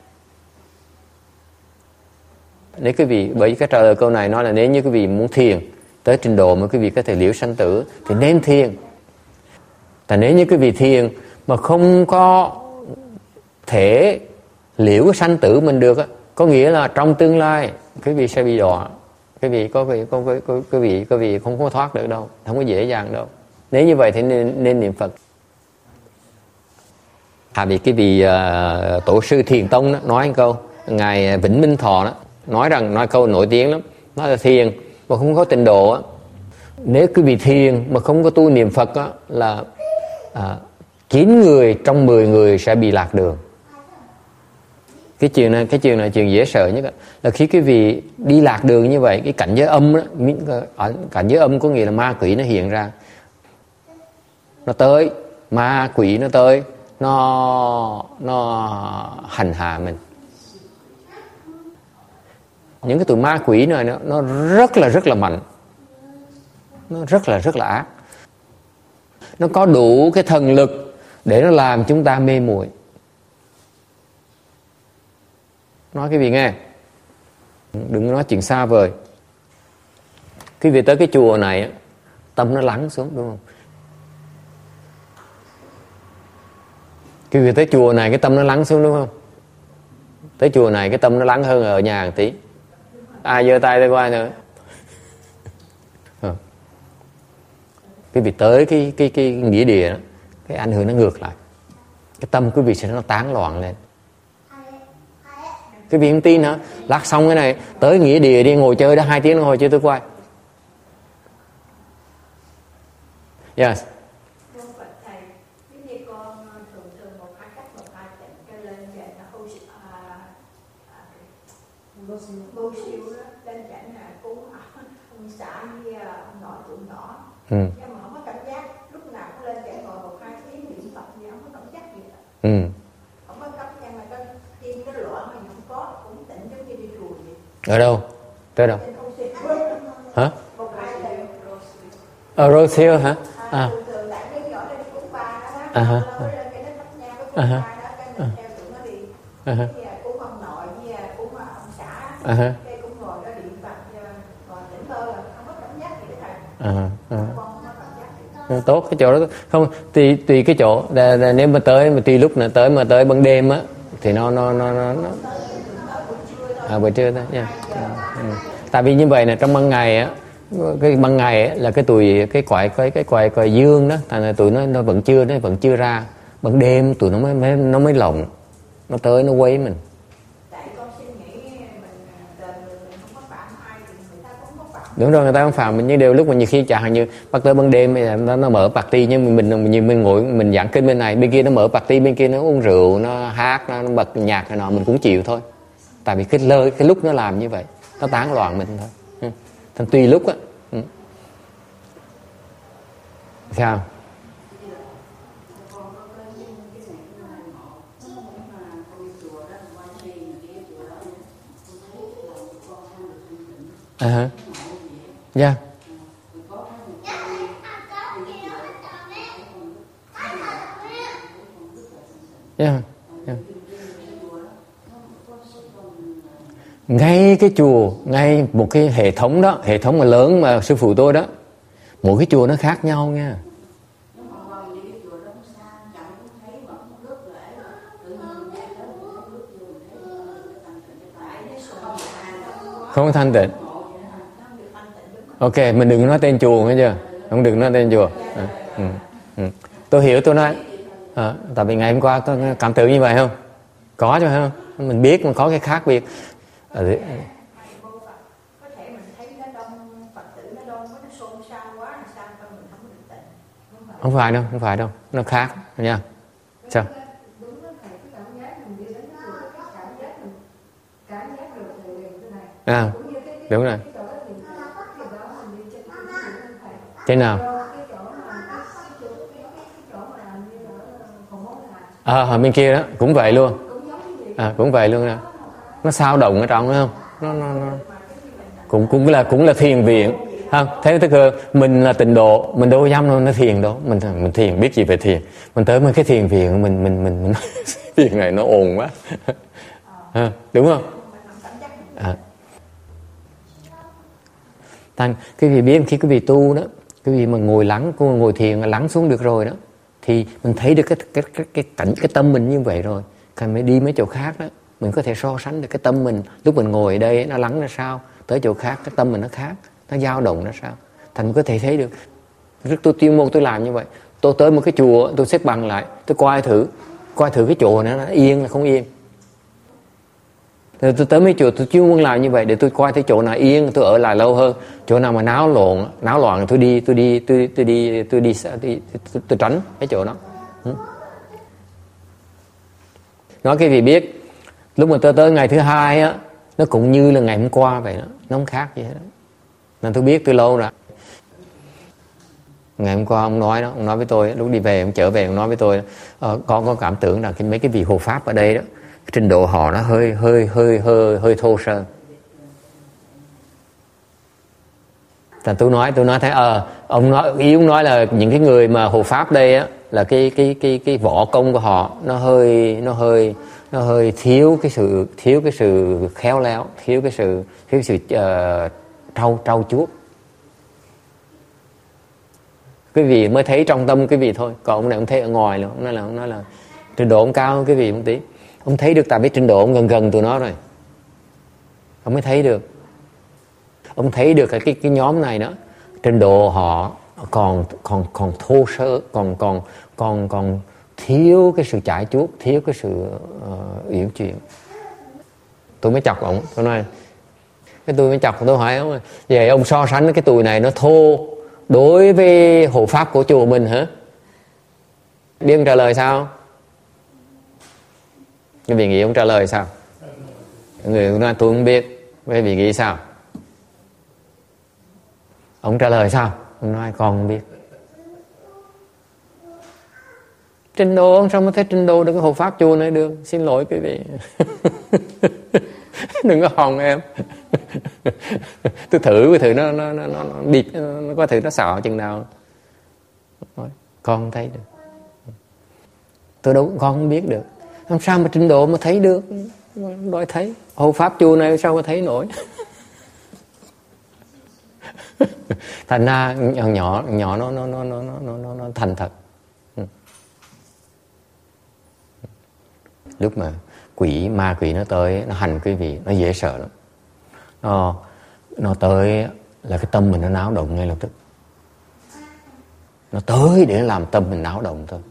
Nếu quý vị, bởi cái trả lời câu này nói là nếu như quý vị muốn thiền tới trình độ mà quý vị có thể liễu sanh tử thì nên thiền.แต่nếu như quý vị thiền mà không có thể liễu cái sanh tử mình được á, có nghĩa là trong tương lai quý vị sẽ bị đọa, quý vị có vị có quý, quý, quý vị quý vị không có thoát được đâu, không có dễ dàng đâu. Nếu như vậy thì nên, nên niệm Phật. À, vì cái vị uh, tổ sư Thiền Tông đó, nói một câu, ngài Vĩnh Minh Thọ đó, nói rằng nói câu nổi tiếng lắm, nói là thiền mà không có tịnh độ á, nếu quý vị thiền mà không có tu niệm Phật á, là à, chín người trong mười người sẽ bị lạc đường. Cái chuyện này, cái chuyện này chuyện dễ sợ nhất đó, là khi quý vị đi lạc đường như vậy, cái cảnh giới âm đó, cảnh giới âm có nghĩa là ma quỷ nó hiện ra, nó tới, ma quỷ nó tới, nó nó hành hạ mình. Những cái tụi ma quỷ này nó, nó rất là rất là mạnh, nó rất là rất là ác. Nó có đủ cái thần lực để nó làm chúng ta mê muội. Nói cái gì nghe, đừng nói chuyện xa vời. Quý vị tới cái chùa này, tâm nó lắng xuống, đúng không? Quý vị tới chùa này cái tâm nó lắng xuống, đúng không? Tới chùa này cái tâm nó lắng hơn ở nhà một tí. Ai giơ tay tới coi nữa. Quý vị tới cái cái cái nghĩa địa đó, cái ảnh hưởng nó ngược lại, cái tâm quý vị sẽ nó tán loạn lên. Quý vị không tin hả? Lát xong cái này tới nghĩa địa đi, ngồi chơi đó hai tiếng ngồi chơi tôi quay. Yes. Ừ. Nhưng mà không có cảm giác, lúc nào cũng lên chạy ngồi một hai tiếng niệm Phật gì không có cảm giác gì cả. Ừ. Không có cảm giác mà cái tim cái loạn mà không có, cũng tỉnh giống như đi chùa vậy. Ở đâu? Tới đâu? Hả? Ở Rose Hill hả? À. Thường thường tại cái nhỏ đây cũng ba đó đó. À hả? Lên cái đất Bắc Nha với cũng ba đó, cái mình theo tụi nó đi. À. Cái cũng ông nội với cũng ông xã. À. Cái cũng ngồi đó niệm Phật, ngồi tỉnh thôi là không có cảm giác gì hết thầy. À. À. Tốt cái chỗ đó không, tùy tùy cái chỗ đà, đà, nếu mà tới mà tùy lúc nào tới mà tới ban đêm á thì nó nó nó nó, nó. À, buổi trưa thôi nha. À, ừ. Tại vì như vậy là trong ban ngày á, cái ban ngày á, là cái tụi cái quại cái cái quại quại dương đó, thành ra tụi nó nó vẫn chưa nó vẫn chưa ra, ban đêm tụi nó mới, mới nó mới lộng, nó tới nó quấy mình. Đúng rồi, người ta không phạm mình, nhưng đều lúc mà nhiều khi chẳng hạn như bắt tới ban đêm nó, nó mở party, nhưng mình mình mình ngồi mình giảng kinh bên này, bên kia nó mở party, bên kia nó uống rượu, nó hát, nó bật nhạc này nọ, mình cũng chịu thôi. Tại vì cái lời cái lúc nó làm như vậy, nó tán loạn mình thôi. Ừ. Thành tùy lúc á. Ừ. Sao? À hả? Dạ. Dạ. Dạ. ngay cái chùa, ngay một cái hệ thống đó, hệ thống mà lớn mà sư phụ tôi đó, mỗi cái chùa nó khác nhau nha. Không thanh tịnh. Ok, mình đừng nói tên chùa nghe chưa? Không đừng nói tên chùa. À, ừ, ừ. Tôi hiểu tôi nói. À, tại vì ngày hôm qua có cảm tưởng như vậy không? Có chứ không? Mình biết mà có cái khác biệt. À, có thể mình thấy nó đông Phật tử nó đông quá, nó xôn xao quá là sao cho mình không được tịnh. Không phải. Không phải đâu, không phải đâu, nó khác nha. Sao? Đúng đó, thầy cái cảm giác mình đi đến cái cảm giác mình cảm giác được thầy liền thế này. À, đúng rồi. Trên nào? À, bên kia đó cũng vậy luôn. À, cũng vậy luôn nè. Nó sao động ở trong đó không? Nó, nó, nó. Cũng cũng là cũng là thiền viện, không? Thế tức là mình là tịnh độ, mình đâu có dám đâu nó thiền đâu, mình mình thiền biết gì về thiền, mình tới mấy cái thiền viện mình mình mình, mình thiền này nó ồn quá, à, đúng không? À. Thành cái vị biết khi cái vị tu đó, cái vị mà ngồi lắng, cô ngồi thiền lắng xuống được rồi đó, thì mình thấy được cái cái cái cái cảnh cái tâm mình như vậy rồi, cần mới đi mấy chỗ khác đó, mình có thể so sánh được cái tâm mình lúc mình ngồi ở đây nó lắng ra sao, tới chỗ khác cái tâm mình nó khác, nó dao động ra sao, thành có thể thấy được. Rất tôi chuyên môn tôi làm như vậy, tôi tới một cái chùa tôi xếp bằng lại, tôi coi thử, coi thử cái chùa này nó yên là không yên. Tôi tới mấy chùa tôi chuyên môn làm như vậy để tôi coi thấy chỗ nào yên tôi ở lại lâu hơn, chỗ nào mà náo loạn náo loạn tôi đi tôi đi tôi tôi đi tôi đi tôi, đi, tôi, tôi tránh cái chỗ đó. Ừ. Nói cái gì biết, lúc mà tôi tới ngày thứ hai á, nó cũng như là ngày hôm qua vậy đó, nó không khác gì hết. Nên tôi biết từ lâu rồi. Ngày hôm qua ông nói đó, ông nói với tôi lúc đi về, ông trở về ông nói với tôi, ờ, con có cảm tưởng là cái mấy cái vị hộ pháp ở đây đó, trình độ họ nó hơi hơi hơi hơi hơi thô sơ. Thành tôi nói tôi nói thấy ờ à, ông nói ý ông nói là những cái người mà hộ pháp đây á là cái cái cái cái võ công của họ nó hơi nó hơi nó hơi thiếu cái sự thiếu cái sự khéo léo, thiếu cái sự thiếu cái sự uh, trau trau chuốt. Cái vị mới thấy trong tâm cái vị thôi, còn ông này ông thấy ở ngoài luôn. Ông nói là ông nói là trình độ ông cao hơn cái vị một tí. Ông thấy được tại vì trình độ ông gần gần tụi nó rồi, ông mới thấy được. Ông thấy được cái cái, cái nhóm này đó, trình độ họ còn còn còn thô sơ, còn còn còn còn thiếu cái sự chải chuốt, thiếu cái sự uh, uyển chuyển. Tôi mới chọc ông, tôi nói cái tôi mới chọc tôi hỏi ông, vậy ông so sánh cái tụi này nó thô đối với hộ pháp của chùa mình hả? Biết ông trả lời sao? Cái vị nghĩ ông trả lời sao? Người nói tôi không biết. Cái vị nghĩ sao? Ông trả lời sao? Ông nói con không biết. Trình độ ông sao mới thấy trình độ được cái hộ pháp chùa này được? Xin lỗi quý vị. Đừng có hòng em. Tôi thử cái thử nó nó nó nó bịp nó, nó có thử nó xạo chừng nào. Con không thấy được. Tôi đâu con không biết được. Làm sao mà trình độ mà thấy được? Đòi thấy. Hộ pháp chùa này sao mà thấy nổi? Thành ra nhỏ nhỏ nó nó nó nó nó nó nó thành thật. Lúc mà quỷ ma quỷ nó tới nó hành quý vị nó dễ sợ lắm. Nó nó tới là cái tâm mình nó náo động ngay lập tức. Nó tới để làm tâm mình náo động thôi.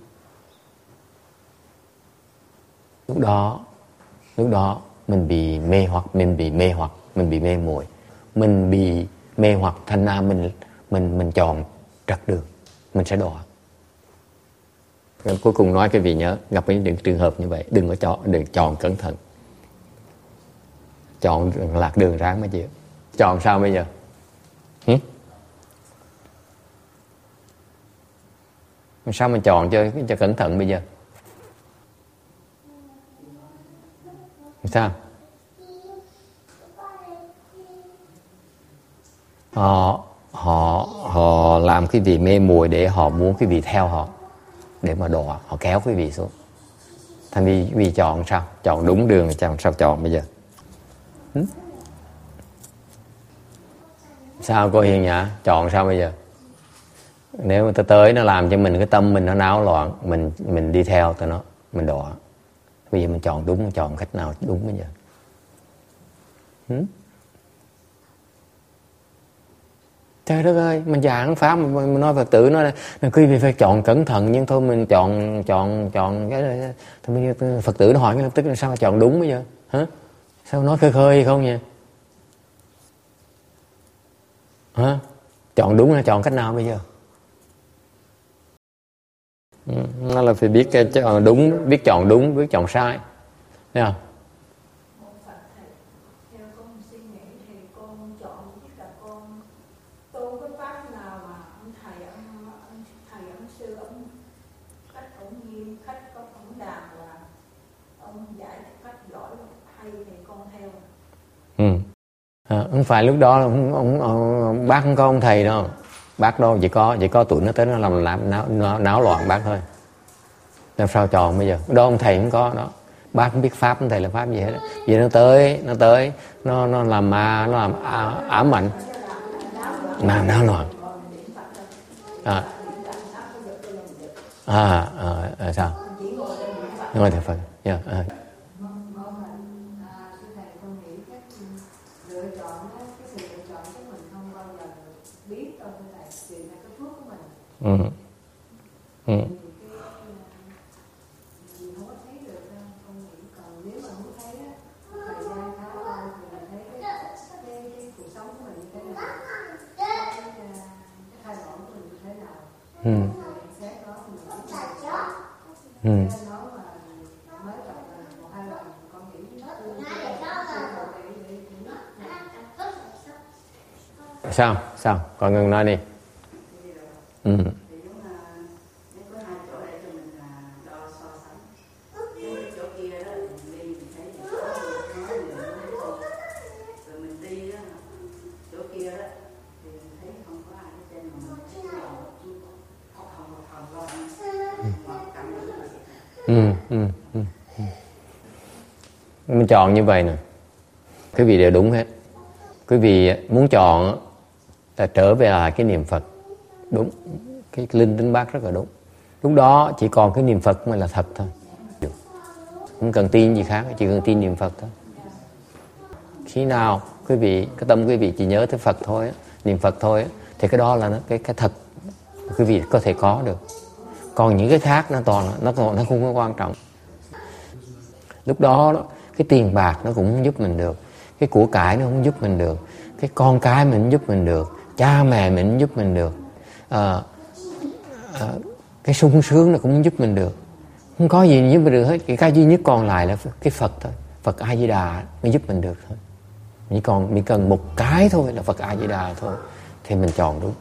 Lúc đó lúc đó mình bị mê hoặc, mình bị mê hoặc, mình bị mê muội, mình bị mê hoặc, thành ra mình mình mình chọn trật đường, mình sẽ đọa. Cuối cùng nói cái vị nhớ, gặp những trường hợp như vậy đừng có chọn, đừng chọn cẩn thận, chọn lạc đường ráng mới chịu. Chọn sao bây giờ? Hử? Sao mà chọn cho cho cẩn thận bây giờ? Sao? Họ họ họ làm cái vị mê muội để họ muốn cái vị theo họ, để mà đọa, họ kéo cái vị xuống. Thành vì vì chọn sao? Chọn đúng đường chọn sao chọn bây giờ? Ừ? Sao cô Hiền Nhã? Chọn sao bây giờ? Nếu mà ta tới nó làm cho mình cái tâm mình nó náo loạn, mình mình đi theo tụi nó, mình đọa. Bây giờ mình chọn đúng, mình chọn cách nào đúng bây giờ? Ừ? Trời đất ơi, mình giảng pháp mà mình nói Phật tử nói là quý vị phải chọn cẩn thận, nhưng thôi mình chọn chọn chọn cái thôi Phật tử nó hỏi ngay lập tức là sao mà chọn đúng bây giờ? Hả? Sao nói khơi khơi không nha? Hả? Chọn đúng là chọn cách nào bây giờ? Ừ, nó là phải biết cái chọn đúng, biết chọn đúng, biết chọn sai. Thấy không? Ừ. À, không phải lúc đó ông, ông, ông, bác không có ông thầy đâu, bác đâu chỉ có chỉ có tụi nó tới nó làm làm náo, náo, náo loạn bác thôi. Làm sao chọn bây giờ? Đó ông thầy không có đó, bác không biết pháp, ông thầy là pháp gì hết. Vậy nó tới nó tới nó nó làm ma, nó làm ám ảnh, náo náo loạn. À à, à, à sao? Ngồi thờ Phật. Yeah, à. Ừ. Ừ. Ừ. Ừ. Sao? Sao? Con ngừng nói đi. Ừ. Ừ, ừ, ừ, ừ. Mình chọn như vậy nè, quý vị đều đúng hết. Quý vị muốn chọn là trở về lại cái niệm Phật, đúng, cái linh tính bác rất là đúng. Lúc đó chỉ còn cái niệm Phật mới là thật thôi, không cần tin gì khác, chỉ cần tin niệm Phật thôi. Khi nào quý vị cái tâm quý vị chỉ nhớ tới Phật thôi, niệm Phật thôi, thì cái đó là nó, cái cái thật quý vị có thể có được. Còn những cái khác nó toàn nó toàn nó không có quan trọng. Lúc đó cái tiền bạc nó cũng không giúp mình được, cái của cải nó không giúp mình được, cái con cái mình không giúp mình được, cha mẹ mình không giúp mình được, à, à, cái sung sướng nó cũng không giúp mình được, không có gì giúp mình được hết. Cái cái duy nhất còn lại là cái Phật thôi, Phật A Di Đà mới giúp mình được thôi. Chỉ còn mình cần một cái thôi là Phật A Di Đà thôi thì mình chọn đúng.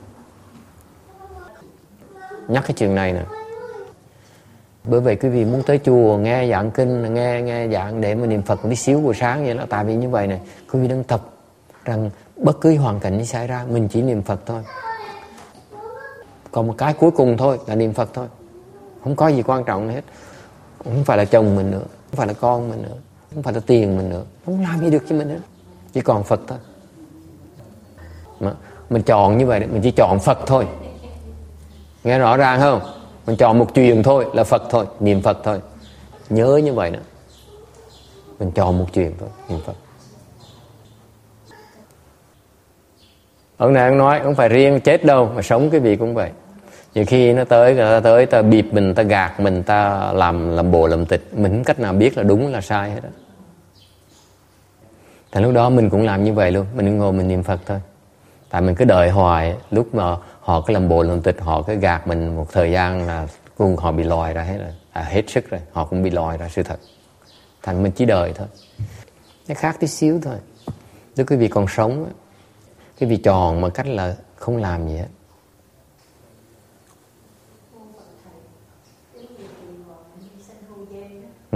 Nhắc cái chuyện này nè, bởi vậy quý vị muốn tới chùa nghe giảng kinh, nghe nghe giảng để mà niệm Phật một tí xíu buổi sáng vậy đó. Tại vì như vậy này, quý vị đang tập rằng bất cứ hoàn cảnh gì xảy ra mình chỉ niệm Phật thôi. Còn một cái cuối cùng thôi là niệm Phật thôi, không có gì quan trọng hết. Không phải là chồng mình nữa, không phải là con mình nữa, không phải là tiền mình nữa, không làm gì được cho mình hết, chỉ còn Phật thôi. Mà mình chọn như vậy đấy, mình chỉ chọn Phật thôi, nghe rõ ràng không? Mình chọn một chuyện thôi là Phật thôi, niệm Phật thôi, nhớ như vậy nữa. Mình chọn một chuyện thôi, niệm Phật. Ông này ông nói không phải riêng chết đâu mà sống cái vị cũng vậy. Nhiều khi nó tới ta tới ta bịp mình, ta gạt mình, ta làm làm bộ làm tịch, mình không cách nào biết là đúng là sai hết á. Tại lúc đó mình cũng làm như vậy luôn, mình ngồi mình niệm Phật thôi. Tại mình cứ đợi hoài, lúc mà họ cứ làm bộ làm tịch, họ cứ gạt mình một thời gian là cùng họ bị lòi ra hết rồi, à, hết sức rồi, họ cũng bị lòi ra sự thật. Thành mình chỉ đợi thôi. Nó khác tí xíu thôi. Nếu quý vị còn sống, quý vị chọn một cách là không làm gì hết. Ừ.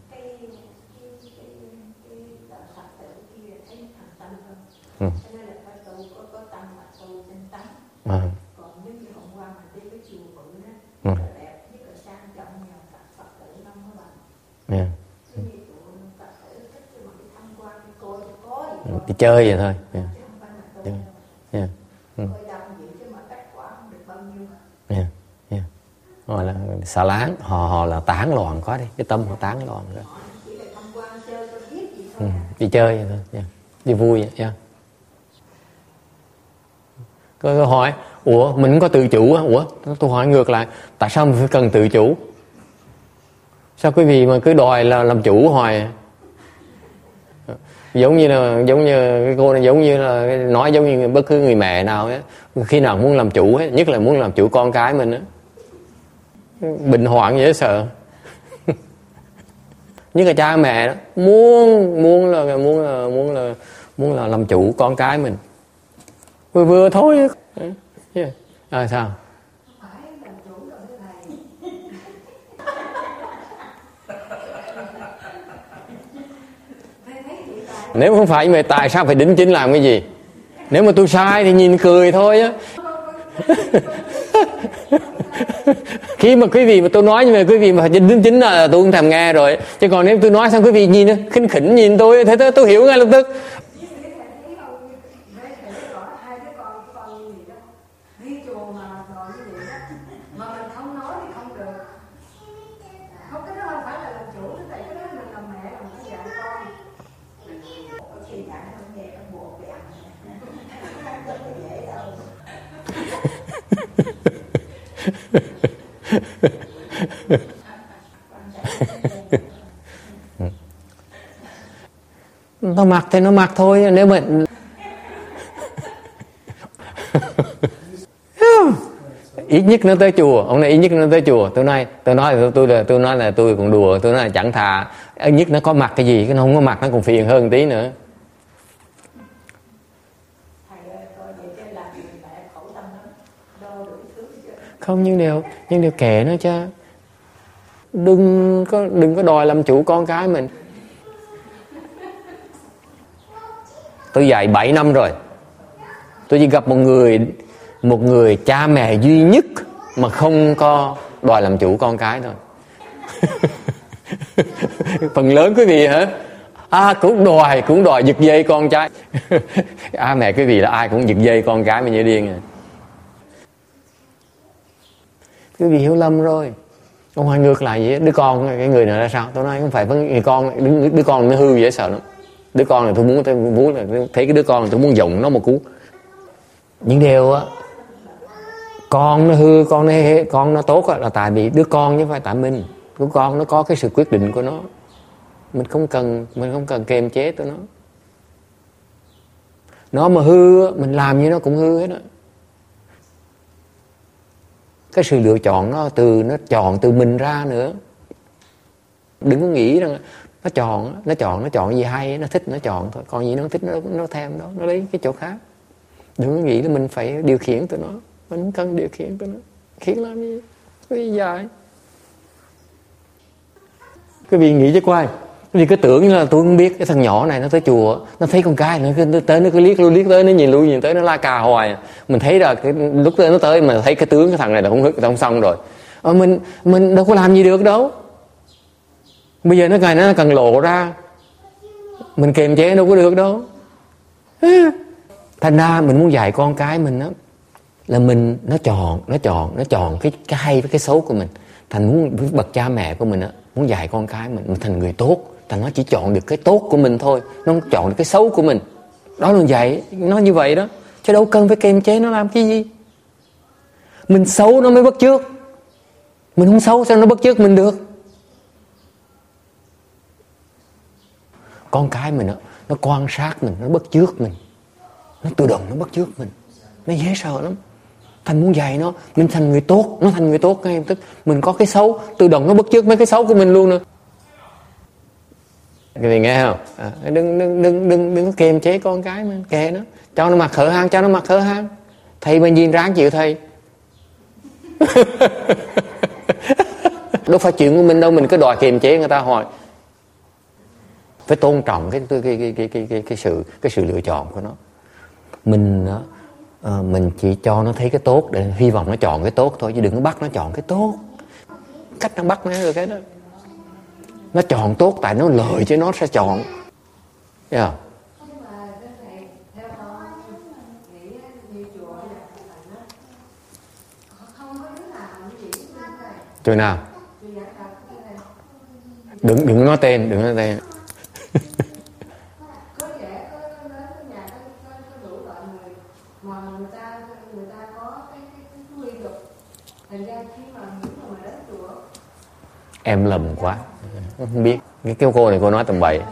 Ừ. À. Còn nếu như hôm qua mình đi cái chùa bự đó, Ừ. rất là đẹp, rất là sang trọng, nhà Phật tử đông các bạn. Yeah. Cái như tụi Phật tử thích cho mình đi tham quan, đi coi, coi. Đi chơi vậy thôi. Yeah. Yeah. Yeah. Ừ. Yeah. Yeah. Họ là xà láng, họ họ là tán loạn quá đi, cái tâm họ tán loạn rồi. Ừ. Đi chơi vậy thôi. Yeah. Đi vui vậy. Yeah. Câu hỏi, ủa mình không có tự chủ á? Ủa tôi hỏi ngược lại, tại sao mình phải cần tự chủ? Sao quý vị mà cứ đòi là làm chủ hoài? Giống như là giống như cái cô này, giống như là nói giống như bất cứ người mẹ nào ấy, khi nào muốn làm chủ ấy, nhất là muốn làm chủ con cái mình á, bệnh hoạn dễ sợ. Nhất là cha mẹ đó, muốn muốn là muốn là muốn là muốn là làm chủ con cái mình. Vừa vừa thôi. Yeah. À sao? Nếu không phải vậy tại sao phải đính chính làm cái gì? Nếu mà tôi sai thì nhìn cười thôi á. Khi mà quý vị mà tôi nói như vậy, quý vị mà phải đính chính là tôi không thèm nghe rồi. Chứ còn nếu tôi nói xong quý vị nhìn khinh khỉnh nhìn tôi, thế tôi, tôi hiểu ngay lập tức. Nó mặc thì nó mặc thôi. Nếu mà ít nhất nó tới chùa, ông này ít nhất nó tới chùa. Tôi nói tôi nói tôi tôi là tôi nói là tôi cũng đùa, tôi nói là chẳng thà ít nhất nó có mặc cái gì, cái nó không có mặc nó còn phiền hơn tí nữa. Không, nhưng điều nhưng điều kệ nó chứ, đừng có đừng có đòi làm chủ con cái mình. Tôi dạy bảy năm rồi, tôi chỉ gặp một người một người cha mẹ duy nhất mà không có đòi làm chủ con cái thôi. Phần lớn quý vị hả? À cũng đòi cũng đòi giật dây con trai. À mẹ quý vị là ai cũng giật dây con cái mà như điên à. Quý vị hiểu lầm rồi. Ông hỏi ngược lại vậy, đứa con cái người này là sao? Tôi nói không phải vấn người con, đứa, đứa con nó hư dễ sợ lắm. Đứa con này tôi muốn tôi muốn là thấy cái đứa con này tôi muốn giọng nó một cú. Những điều á, con nó hư, con nó con nó tốt là tại vì đứa con chứ không phải tại mình. Đứa con nó có cái sự quyết định của nó, mình không cần mình không cần kiềm chế tụi nó. Nó mà hư, mình làm như nó cũng hư hết á. Cái sự lựa chọn nó từ nó chọn từ mình ra nữa. Đừng có nghĩ rằng nó chọn nó chọn nó chọn gì hay, nó thích nó chọn thôi, còn gì nó không thích nó nó thèm đó, nó lấy cái chỗ khác. Đừng có nghĩ là mình phải điều khiển tụi nó, mình không cần điều khiển tụi nó. Khiển làm gì? Cái dài. Quý vị nghĩ chứ quay. Quý vị cứ tưởng như là tôi không biết cái thằng nhỏ này nó tới chùa, nó thấy con cái nó cứ tới nó cứ liếc lui liếc tới, nó nhìn lui nhìn tới, nó la cà hoài. Mình thấy là cái lúc tới nó tới mà thấy cái tướng cái thằng này là không không xong rồi. Ờ, mình mình đâu có làm gì được đâu. Bây giờ nó ngày nó cần lộ ra, mình kiềm chế đâu có được đâu. Thành ra mình muốn dạy con cái mình đó là mình nó chọn nó chọn nó chọn cái cái hay với cái xấu của mình. Thành muốn bậc cha mẹ của mình á, muốn dạy con cái mình, mình thành người tốt, thành nó chỉ chọn được cái tốt của mình thôi, nó không chọn được cái xấu của mình. Đó là dạy nó như vậy đó, chứ đâu cần phải kiềm chế nó làm cái gì. Mình xấu nó mới bắt chước, mình không xấu sao nó bắt chước mình được. Con cái mình đó, nó quan sát mình, nó bắt chước mình, nó tự động nó bắt chước mình, nó dễ sợ lắm. Thành muốn dạy nó, mình thành người tốt, nó thành người tốt ngay tức mình có cái xấu, tự động nó bắt chước mấy cái xấu của mình luôn nữa. Cái gì nghe không? À, đừng đừng đừng đừng đừng có kiềm chế con cái mình, kệ nó, cho nó mặc hở hang, cho nó mặc hở hang. Thầy bên nhiên ráng chịu thầy. Đâu phải chuyện của mình đâu, mình cứ đòi kiềm chế người ta hoài. Phải tôn trọng cái cái cái cái cái cái, cái sự cái sự lựa chọn của nó. Mình uh, mình chỉ cho nó thấy cái tốt để hy vọng nó chọn cái tốt thôi, chứ đừng có bắt nó chọn cái tốt. Cách nó bắt nó được cái đó. Nó chọn tốt tại nó lợi chứ nó sẽ chọn. Yeah. Nhưng mà Chùa nào? Đừng đừng nói tên, đừng nói tên. Có trẻ có lớn cái nhà có có đủ loại người mà người ta người ta có cái cái cái quy luật, thành ra khi mà những người mà đến chùa. Em lầm quá, không biết cái cái cô này cô nói tầm bậy.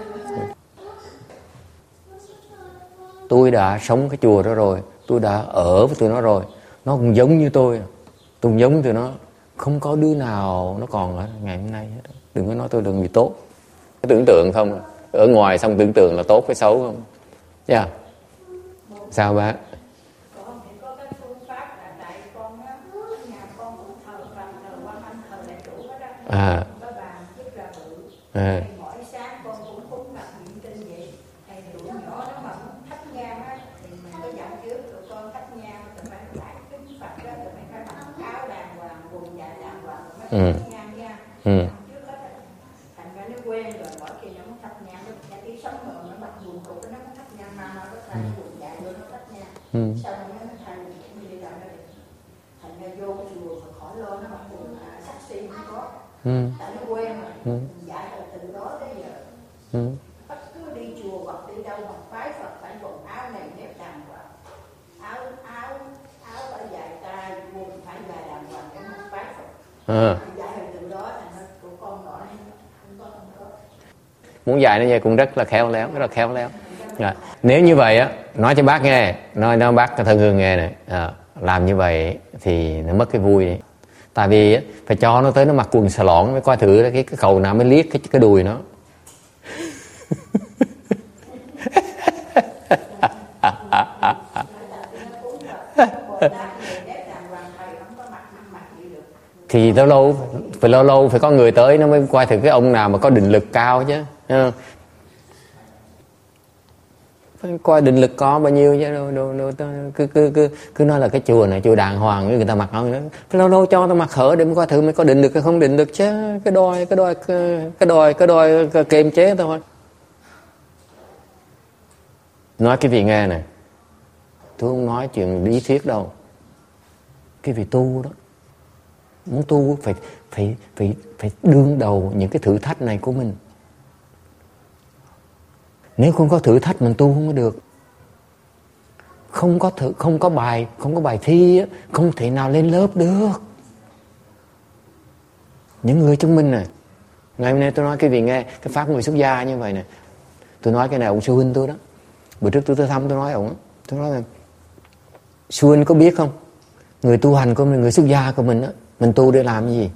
Tôi đã sống cái chùa đó rồi, tôi đã ở với tụi nó rồi, nó cũng giống như tôi, tôi cũng giống tụi nó, không có đứa nào nó còn ở ngày hôm nay hết. Đừng có nói tôi là người tốt, cái tưởng tượng không, ở ngoài xong tưởng tượng là tốt với xấu không, yeah. Sao bác? Con thì có cái phương pháp là tại con á, nhà con cũng thờ Phật, thờ Quan Âm, thờ Đại Chủ hết á. À. Có bàn rất là bự. À. Mỗi sáng con cũng cúng đặt niệm kinh vậy. Thầy tụi nhỏ nó mà muốn thắp nhang á, thì mình có dặn trước tụi con thắp nhang, tụi phải lại kính Phật đó, tụi phải mặc áo đàng hoàng, quần dài đàng hoàng, tụi phải thắp nhang nha. Ừ. Trước hết là thành ra nó quen rồi, mỗi khi nó muốn thắp nhang, nó phải cái sống rồi, nó mặc quần cục, nó muốn thắp nhang, mà nó có thay quần dài rồi nó thắp nhang. Ừ. Sau đó nó thay như vậy là nó được. Thành ra vô cái chùa mà khỏi lo nó mặc quần sắc xi không có. Ừ. Tại nó quen rồi. Ừ. Dạy là từ đó tới giờ. Ừ. Bất cứ đi chùa hoặc đi đâu hoặc phái Phật phải quần áo này nếp đàng hoàng. Áo áo áo phải dài tay, quần phải dài đàng hoàng để mà phái Phật. À. Dạy là từ đó thành ra tụi con nói không có không có. Muốn dạy nó vậy cũng rất là khéo léo, rất là khéo léo. À, nếu như vậy á, nói cho bác nghe, nói nói bác Thân Hương nghe này, à, làm như vậy thì nó mất cái vui đi. Tại vì á, phải cho nó tới nó mặc quần xà lọn mới coi thử cái cái cầu nào mới liếc cái cái đùi nó. Thì lâu lâu phải lâu lâu phải có người tới nó mới coi thử cái ông nào mà có định lực cao chứ, phải coi định lực có bao nhiêu chứ đâu, đâu, đâu, đâu cứ cứ cứ cứ nói là cái chùa này chùa đàng hoàng người ta mặc không, phải lâu lâu cho tao mặc hở để mới coi thử mới có định lực hay không định lực chứ, cái đòi cái đòi cái đòi cái đòi kiềm chế thôi. Nói cái vị nghe này, tôi không nói chuyện lý thuyết đâu, cái vị tu đó muốn tu phải phải phải phải đương đầu những cái thử thách này của mình. Nếu không có thử thách mình tu không có được. Không có thử, không có bài, không có bài thi á, không thể nào lên lớp được. Những người chứng minh này, ngày hôm nay tôi nói cái vị nghe, cái pháp người xuất gia như vậy này, tôi nói cái này ông sư huynh tôi đó. Bữa trước tôi tới thăm tôi nói ông, tôi nói là sư huynh có biết không? Người tu hành của mình, người xuất gia của mình á, mình tu để làm cái gì?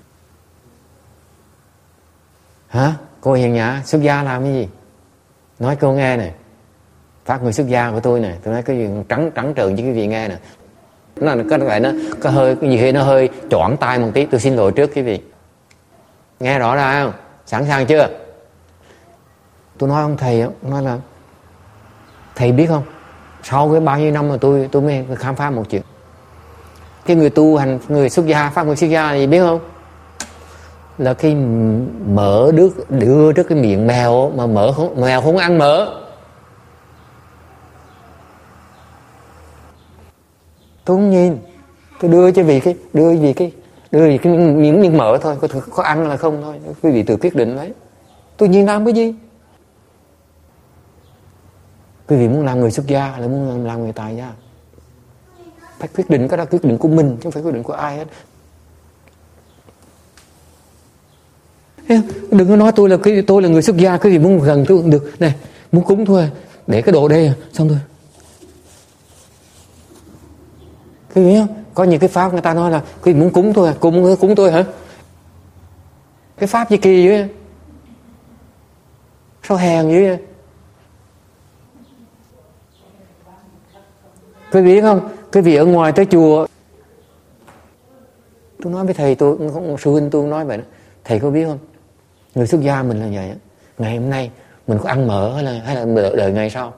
Hả? Cô Hiền Nhã, xuất gia làm cái gì? Nói cô nghe này, pháp người xuất gia của tôi này, tôi nói cái gì trắng trắng trợn với cái vị nghe này, nó là cái vậy nó có hơi cái gì nó hơi choảng tai một tí, tôi xin lỗi trước cái vị. Nghe rõ ra không? Sẵn sàng chưa? Tôi nói ông thầy, nói là thầy biết không? Sau cái bao nhiêu năm mà tôi tôi mới khám phá một chuyện. Cái người tu hành, người xuất gia, pháp người xuất gia gì biết không? Là khi mỡ đưa, đưa trước cái miệng mèo mà mỡ không, mèo không ăn mỡ. Tôi không nhìn, tôi đưa cho vị cái đưa vì cái đưa vì cái miếng miếng mỡ thôi, có có ăn là không thôi, quý vị tự quyết định đấy. Tôi nhìn làm cái gì? Quý vị muốn làm người xuất gia hay là muốn làm người tại gia? Phải quyết định, cái đó quyết định của mình chứ không phải quyết định của ai hết. Đừng có nói tôi là cái tôi là người xuất gia, cái gì muốn gần tôi cũng được. Này, muốn cúng thôi, để cái đồ đây xong thôi. Cái gì không? Có những cái pháp người ta nói là cái gì muốn cúng thôi, cúng cúng tôi hả? Cái pháp gì kỳ vậy? Sao hèn vậy? Quý vị biết không? Quý vị ở ngoài tới chùa, tôi nói với thầy tôi, sư huynh tôi nói vậy đó. Thầy có biết không? Người xuất gia mình là vậy. Ngày hôm nay mình có ăn mỡ hay là hay là đợi, đợi ngày sau?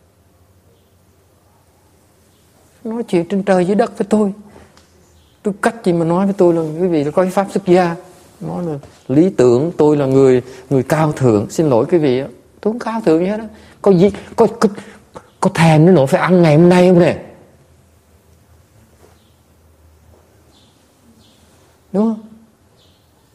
Nói chuyện trên trời dưới đất với tôi. Tôi cách gì mà nói với tôi là quý vị là có cái pháp xuất gia. Nói là lý tưởng tôi là người người cao thượng. Xin lỗi quý vị, tôi không cao thượng gì hết đó. Có gì có có, có thèm đến nỗi phải ăn ngày hôm nay không nè? Đúng không?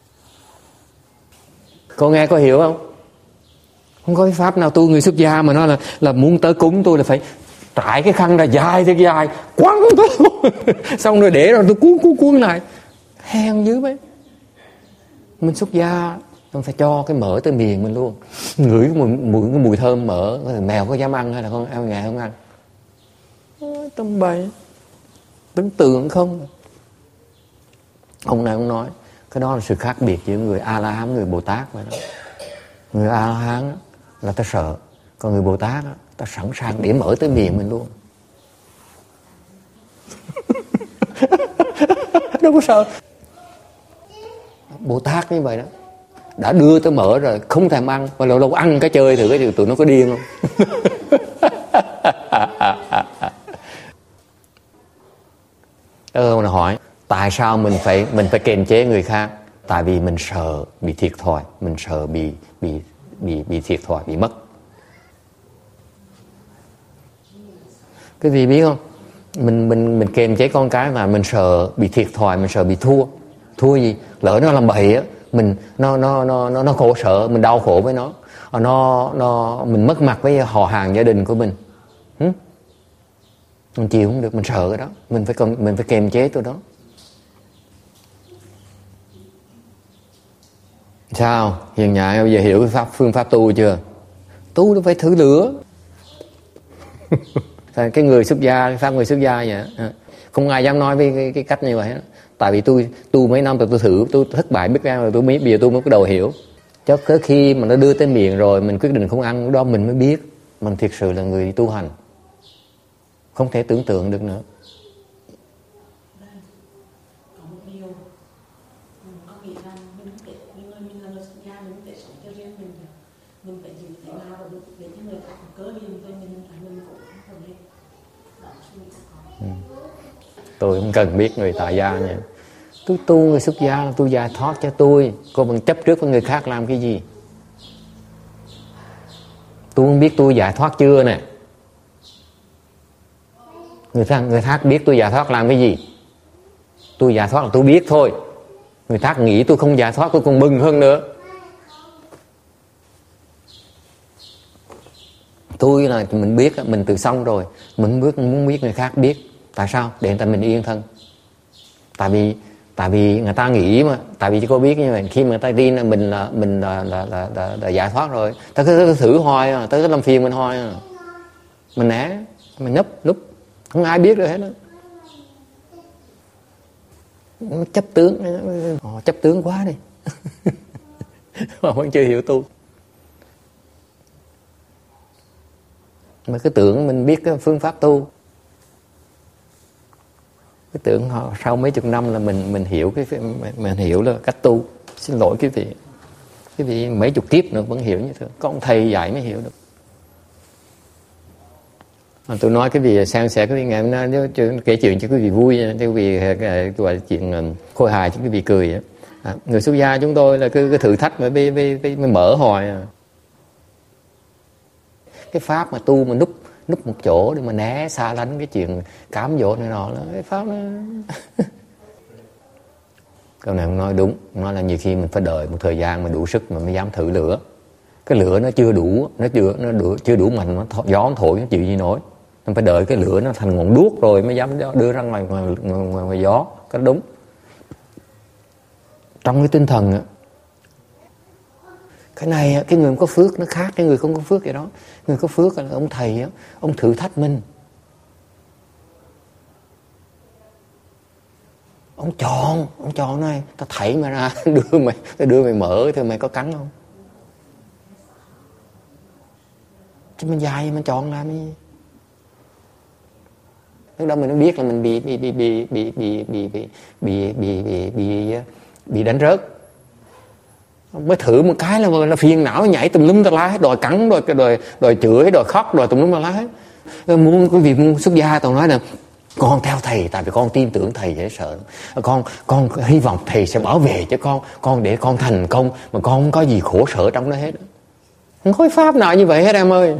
Cô nghe có hiểu không? Không có cái pháp nào tu người xuất gia mà nó là là muốn tới cúng tôi là phải trải cái khăn ra dài thế dài quăng tôi xong rồi để rồi tôi cuốn cuốn cuốn lại. Hèn dữ mấy. Mình xuất gia mình phải cho cái mỡ tới miệng mình luôn, ngửi cái mùi, mùi, cái mùi thơm mỡ. Mèo có dám ăn hay là con ăn gà không ăn? Tầm bậy, tưởng tượng không. Ông này ông nói cái đó là sự khác biệt giữa người A La Hán người Bồ Tát vậy đó. Người A La Hán là ta sợ, còn người Bồ Tát ta sẵn sàng để mở tới miệng mình luôn. Đâu có sợ. Bồ Tát như vậy đó, đã đưa tới mở rồi không thèm ăn, mà lâu lâu ăn cái chơi thử cái tụi nó có điên không? Ờ, nó hỏi tại sao mình phải mình phải kiềm chế người khác? Tại vì mình sợ bị thiệt thòi, mình sợ bị bị bị bị thiệt thòi, bị mất. Cái gì biết không? Mình mình mình kiềm chế con cái mà mình sợ bị thiệt thòi, mình sợ bị thua. Thua gì? Lỡ nó làm bậy á, mình nó nó nó nó nó khổ sở, mình đau khổ với nó. Nó nó mình mất mặt với họ hàng gia đình của mình. Hử? Mình chịu không được, mình sợ cái đó, mình phải mình phải kiềm chế tôi đó. Sao? Hiền nhại bây giờ hiểu cái pháp, phương pháp tu chưa? Tu nó phải thử lửa. Cái người xuất gia, cái pháp người xuất gia vậy, không ai dám nói với cái, cái cách như vậy đó. Tại vì tôi tu mấy năm rồi tôi thử, tôi thất bại biết ra rồi tôi biết, bây giờ tôi mới bắt đầu hiểu. Cho tới khi mà nó đưa tới miệng rồi mình quyết định không ăn, lúc đó mình mới biết mình thực sự là người tu hành. Không thể tưởng tượng được nữa. Có một điều có nghĩa là mình để những người mình là người xuất gia mình để sống cho riêng mình, mình phải giữ thế nào và để cho người khác cơ duyên với mình là mình cũng không cần biết. Đó suy nghĩ của con. Tôi không cần biết người tại gia nha. Tôi tu người xuất gia là tôi giải thoát cho tôi. Cô bằng chấp trước với người khác làm cái gì? Tôi không biết tôi giải thoát chưa nè. Người khác, người khác biết tôi giải thoát làm cái gì? Tôi giải thoát là tôi biết thôi. Người khác nghĩ tôi không giải thoát tôi còn mừng hơn nữa. Tôi là mình biết, mình tự xong rồi. Mình muốn, muốn biết người khác biết. Tại sao? Để người ta mình yên thân. Tại vì tại vì người ta nghĩ mà, tại vì cô biết như vậy, khi mà người ta tin là mình là mình là là là, là, là giải thoát rồi, ta cứ thử hoài à, ta cứ làm phiền mình hoài à. Mình né, mình nấp núp, không ai biết được hết đó. Chấp tướng, họ chấp tướng quá đi. Họ vẫn chưa hiểu tu. Mà cứ tưởng mình biết cái phương pháp tu. Cái tưởng họ sau mấy chục năm là mình mình hiểu cái mình hiểu là cách tu. Xin lỗi quý vị, quý vị mấy chục kiếp nữa vẫn hiểu như thế. Có ông thầy dạy mới hiểu được. À, tôi nói cái gì sang sẻ cái gì ngày hôm nay kể chuyện cho quý vị vui, cho quý vị gọi là chuyện khôi hài cho quý vị cười. À, người xuất gia chúng tôi là cái, cái thử thách mới, mới, mới, mới mở hoài. À. Cái pháp mà tu mà núp núp một chỗ để mà né xa lánh cái chuyện cám dỗ này nọ là cái pháp nó. Câu này ông nói đúng, ông nói là nhiều khi mình phải đợi một thời gian mà đủ sức mà mới dám thử lửa. Cái lửa nó chưa đủ, nó chưa nó đủ, chưa đủ mạnh, nó th- gió nó thổi nó chịu gì nổi. Mình phải đợi cái lửa nó thành ngọn đuốc rồi mới dám đưa ra ngoài ngoài, ngoài, ngoài, ngoài gió. Cái đó đúng. Trong cái tinh thần á, cái này cái người có phước nó khác cái người không có phước vậy đó. Người có phước là ông thầy á, ông thử thách mình, ông chọn ông chọn này, tao thảy mày ra đưa mày tao đưa mày mở thì mày có cắn không? Chứ mình dài mình chọn làm cái gì? Lúc đó mình mới biết là mình bị bị bị bị bị bị bị bị bị bị bị bị bị đánh rớt. Mới thử một cái là là phiền não nhảy tùm lum tà lá hết, đòi cắn, đòi đòi đòi chửi, đòi khóc, đòi tùm lum tà lá hết. Muốn cái việc muốn xuất gia tao nói là con theo thầy, tại vì con tin tưởng thầy dễ sợ. Con con hy vọng thầy sẽ bảo vệ cho con, con để con thành công mà con không có gì khổ sở trong đó hết. Không có pháp nào như vậy hết em ơi.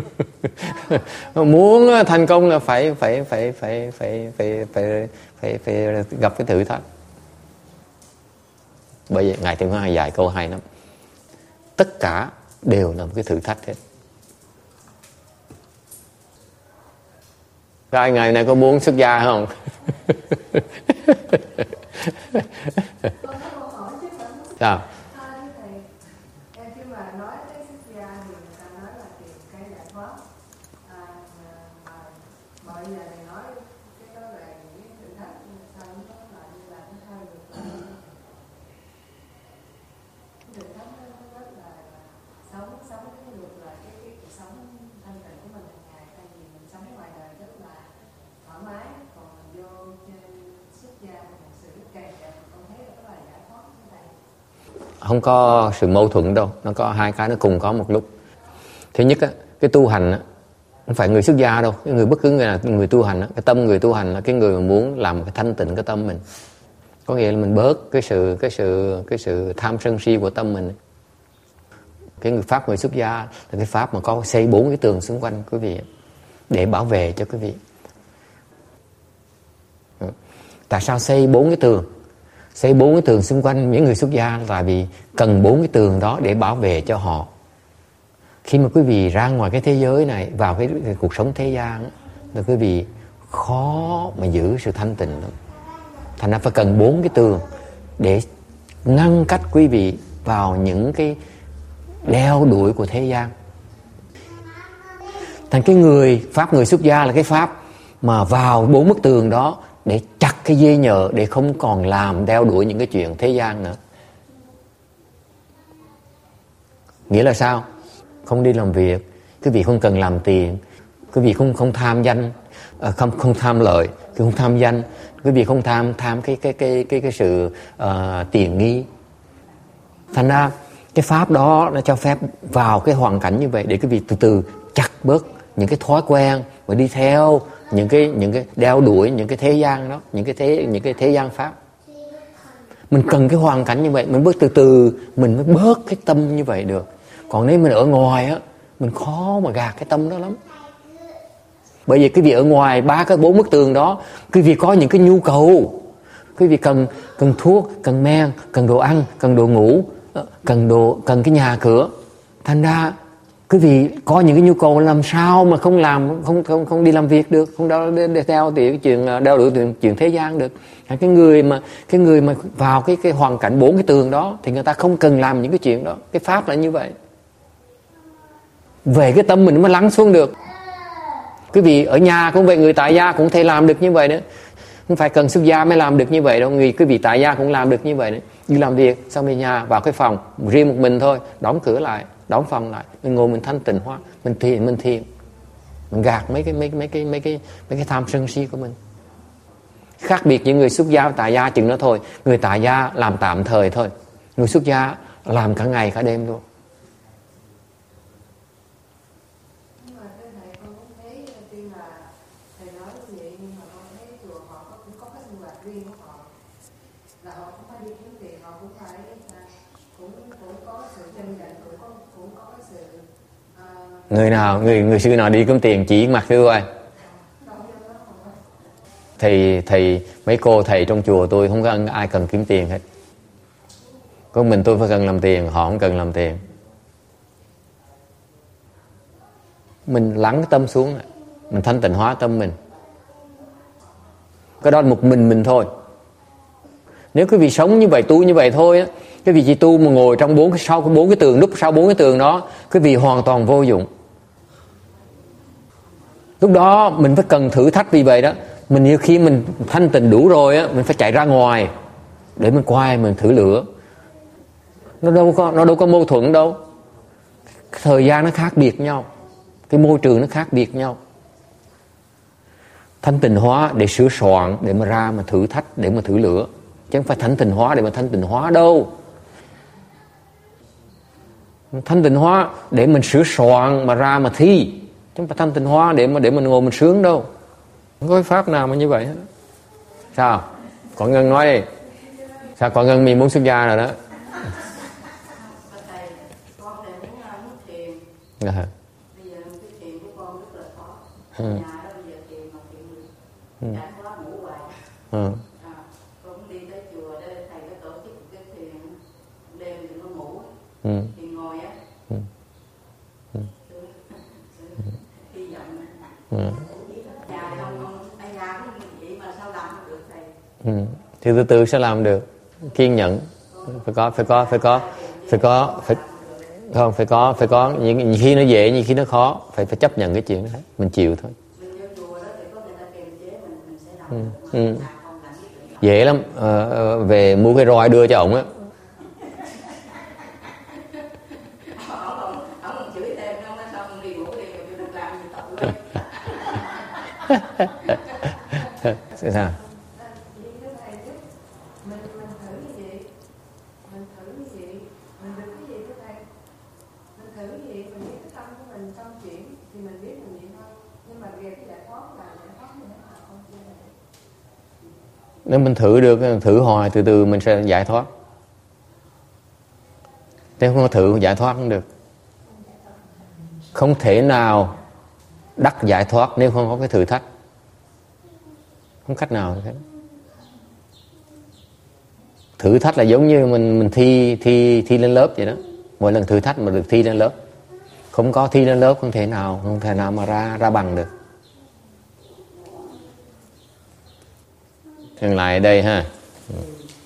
Muốn thành công là phải phải phải phải phải phải phải phải, phải gặp cái thử thách. Bởi vậy ngày thứ hai dạy câu hay lắm. tất cả đều là một cái thử thách hết. Ai ngày này có muốn xuất gia không? Sao? Không có sự mâu thuẫn đâu, nó có hai cái nó cùng có một lúc. Thứ nhất á, cái tu hành á, không phải người xuất gia đâu, cái người bất cứ người nào, người tu hành á, cái tâm người tu hành là cái người mà muốn làm cái thanh tịnh cái tâm mình. Có nghĩa là mình bớt cái sự cái sự cái sự tham sân si của tâm mình. Cái người pháp người xuất gia là cái pháp mà có xây bốn cái tường xung quanh quý vị để bảo vệ cho quý vị. Tại sao xây bốn cái tường? Xây bốn cái tường xung quanh những người xuất gia là tại vì cần bốn cái tường đó để bảo vệ cho họ. Khi mà quý vị ra ngoài cái thế giới này, vào cái, cái cuộc sống thế gian là quý vị khó mà giữ sự thanh tịnh lắm. Thành ra phải cần bốn cái tường để ngăn cách quý vị vào những cái đeo đuổi của thế gian. Thành cái người pháp người xuất gia là cái pháp mà vào bốn bức tường đó để chặt cái dây nhợ, để không còn làm đeo đuổi những cái chuyện thế gian nữa. Nghĩa là sao? Không đi làm việc, quý vị không cần làm tiền, quý vị không không tham danh, không không tham lợi, không tham danh, quý vị không tham tham cái cái cái cái cái sự uh, tiền nghi. Thành ra cái pháp đó nó cho phép vào cái hoàn cảnh như vậy để quý vị từ từ chặt bớt những cái thói quen và đi theo những cái những cái đeo đuổi những cái thế gian đó, những cái thế những cái thế gian pháp. Mình cần cái hoàn cảnh như vậy, mình bước từ từ mình mới bớt cái tâm như vậy được. Còn nếu mình ở ngoài á, mình khó mà gạt cái tâm đó lắm. Bởi vì quý vị ở ngoài ba cái bốn bức tường đó, quý vị có những cái nhu cầu, quý vị cần cần thuốc, cần men, cần đồ ăn, cần đồ ngủ, cần đồ cần cái nhà cửa. Thành ra quý vị có những cái nhu cầu, làm sao mà không làm không không không đi làm việc được, không đeo theo thì cái chuyện đeo đuổi chuyện, chuyện thế gian được. Cái người mà cái người mà vào cái cái hoàn cảnh bốn cái tường đó thì người ta không cần làm những cái chuyện đó. Cái pháp là như vậy. Về cái tâm mình mới lắng xuống được. Quý vị ở nhà cũng vậy, người tại gia cũng thể làm được như vậy nữa. Không phải cần xuất gia mới làm được như vậy đâu. Người quý vị tại gia cũng làm được như vậy nữa. Đi làm việc xong về nhà vào cái phòng riêng một mình thôi, đóng cửa lại, đóng phòng lại, mình ngồi mình thanh tịnh hóa, mình thiền mình thiền, mình gạt mấy cái mấy mấy cái mấy cái mấy cái tham sân si của mình. Khác biệt với người xuất gia tại gia chừng đó thôi. Người tại gia làm tạm thời thôi, người xuất gia làm cả ngày cả đêm luôn. Người nào, người người sư nào đi kiếm tiền chỉ mặt sư coi. Thì thầy mấy cô thầy trong chùa tôi không có ai cần kiếm tiền hết. Có mình tôi phải cần làm tiền, họ không cần làm tiền. Mình lắng cái tâm xuống, mình thanh tịnh hóa tâm mình. Cái đó là một mình mình thôi. Nếu quý vị sống như vậy, tu như vậy thôi á, quý vị chỉ tu mà ngồi trong bốn cái sau bốn cái tường, núp sau bốn cái tường đó, quý vị hoàn toàn vô dụng. Lúc đó mình phải cần thử thách. Vì vậy đó, mình nhiều khi mình thanh tịnh đủ rồi á, mình phải chạy ra ngoài để mình quay mình thử lửa. Nó đâu có nó đâu có mâu thuẫn đâu. Thời gian nó khác biệt nhau, cái môi trường nó khác biệt nhau. Thanh tịnh hóa để sửa soạn, để mà ra mà thử thách, để mà thử lửa, chứ không phải thanh tịnh hóa để mà thanh tịnh hóa đâu. Thanh tịnh hóa để mình sửa soạn mà ra mà thi, chứ không phải thanh tịnh hóa để mà để mình ngồi mình sướng đâu. Không có pháp nào mà như vậy hết. Sao? Còn Ngân nói đi. Sao còn Ngân mình muốn xuất gia rồi đó? Thầy, con thầy muốn muốn thiền. À. Bây giờ cái thiền của con rất là khó. Ừ. Nhà đó bây giờ thiền mà thiền mình chán quá ngủ hoài. Ừ. À, con đi tới chùa đây thầy có tổ chức cái thiền đêm thì nó ngủ. Ừ. Thì ngồi á Ừ. Thì từ từ sẽ làm được. Kiên nhẫn, phải có, phải có, phải có, phải có, phải không, phải có, phải có. Những khi nó dễ, những khi nó khó, phải phải chấp nhận cái chuyện đó, mình chịu thôi. Ừ. Ừ. Dễ lắm. À, về mua cái roi đưa cho ổng á. Sẽ sao? Nếu mình thử được, thử hoài, từ từ mình sẽ giải thoát. Nếu không thử giải thoát không được. Không thể nào đắc giải thoát nếu không có cái thử thách. Không cách nào hết. Thử thách là giống như mình mình thi thi thi lên lớp vậy đó. Mỗi lần thử thách mà được thi lên lớp. Không có thi lên lớp không thể nào, không thể nào mà ra ra bằng được. Dừng lại đây ha.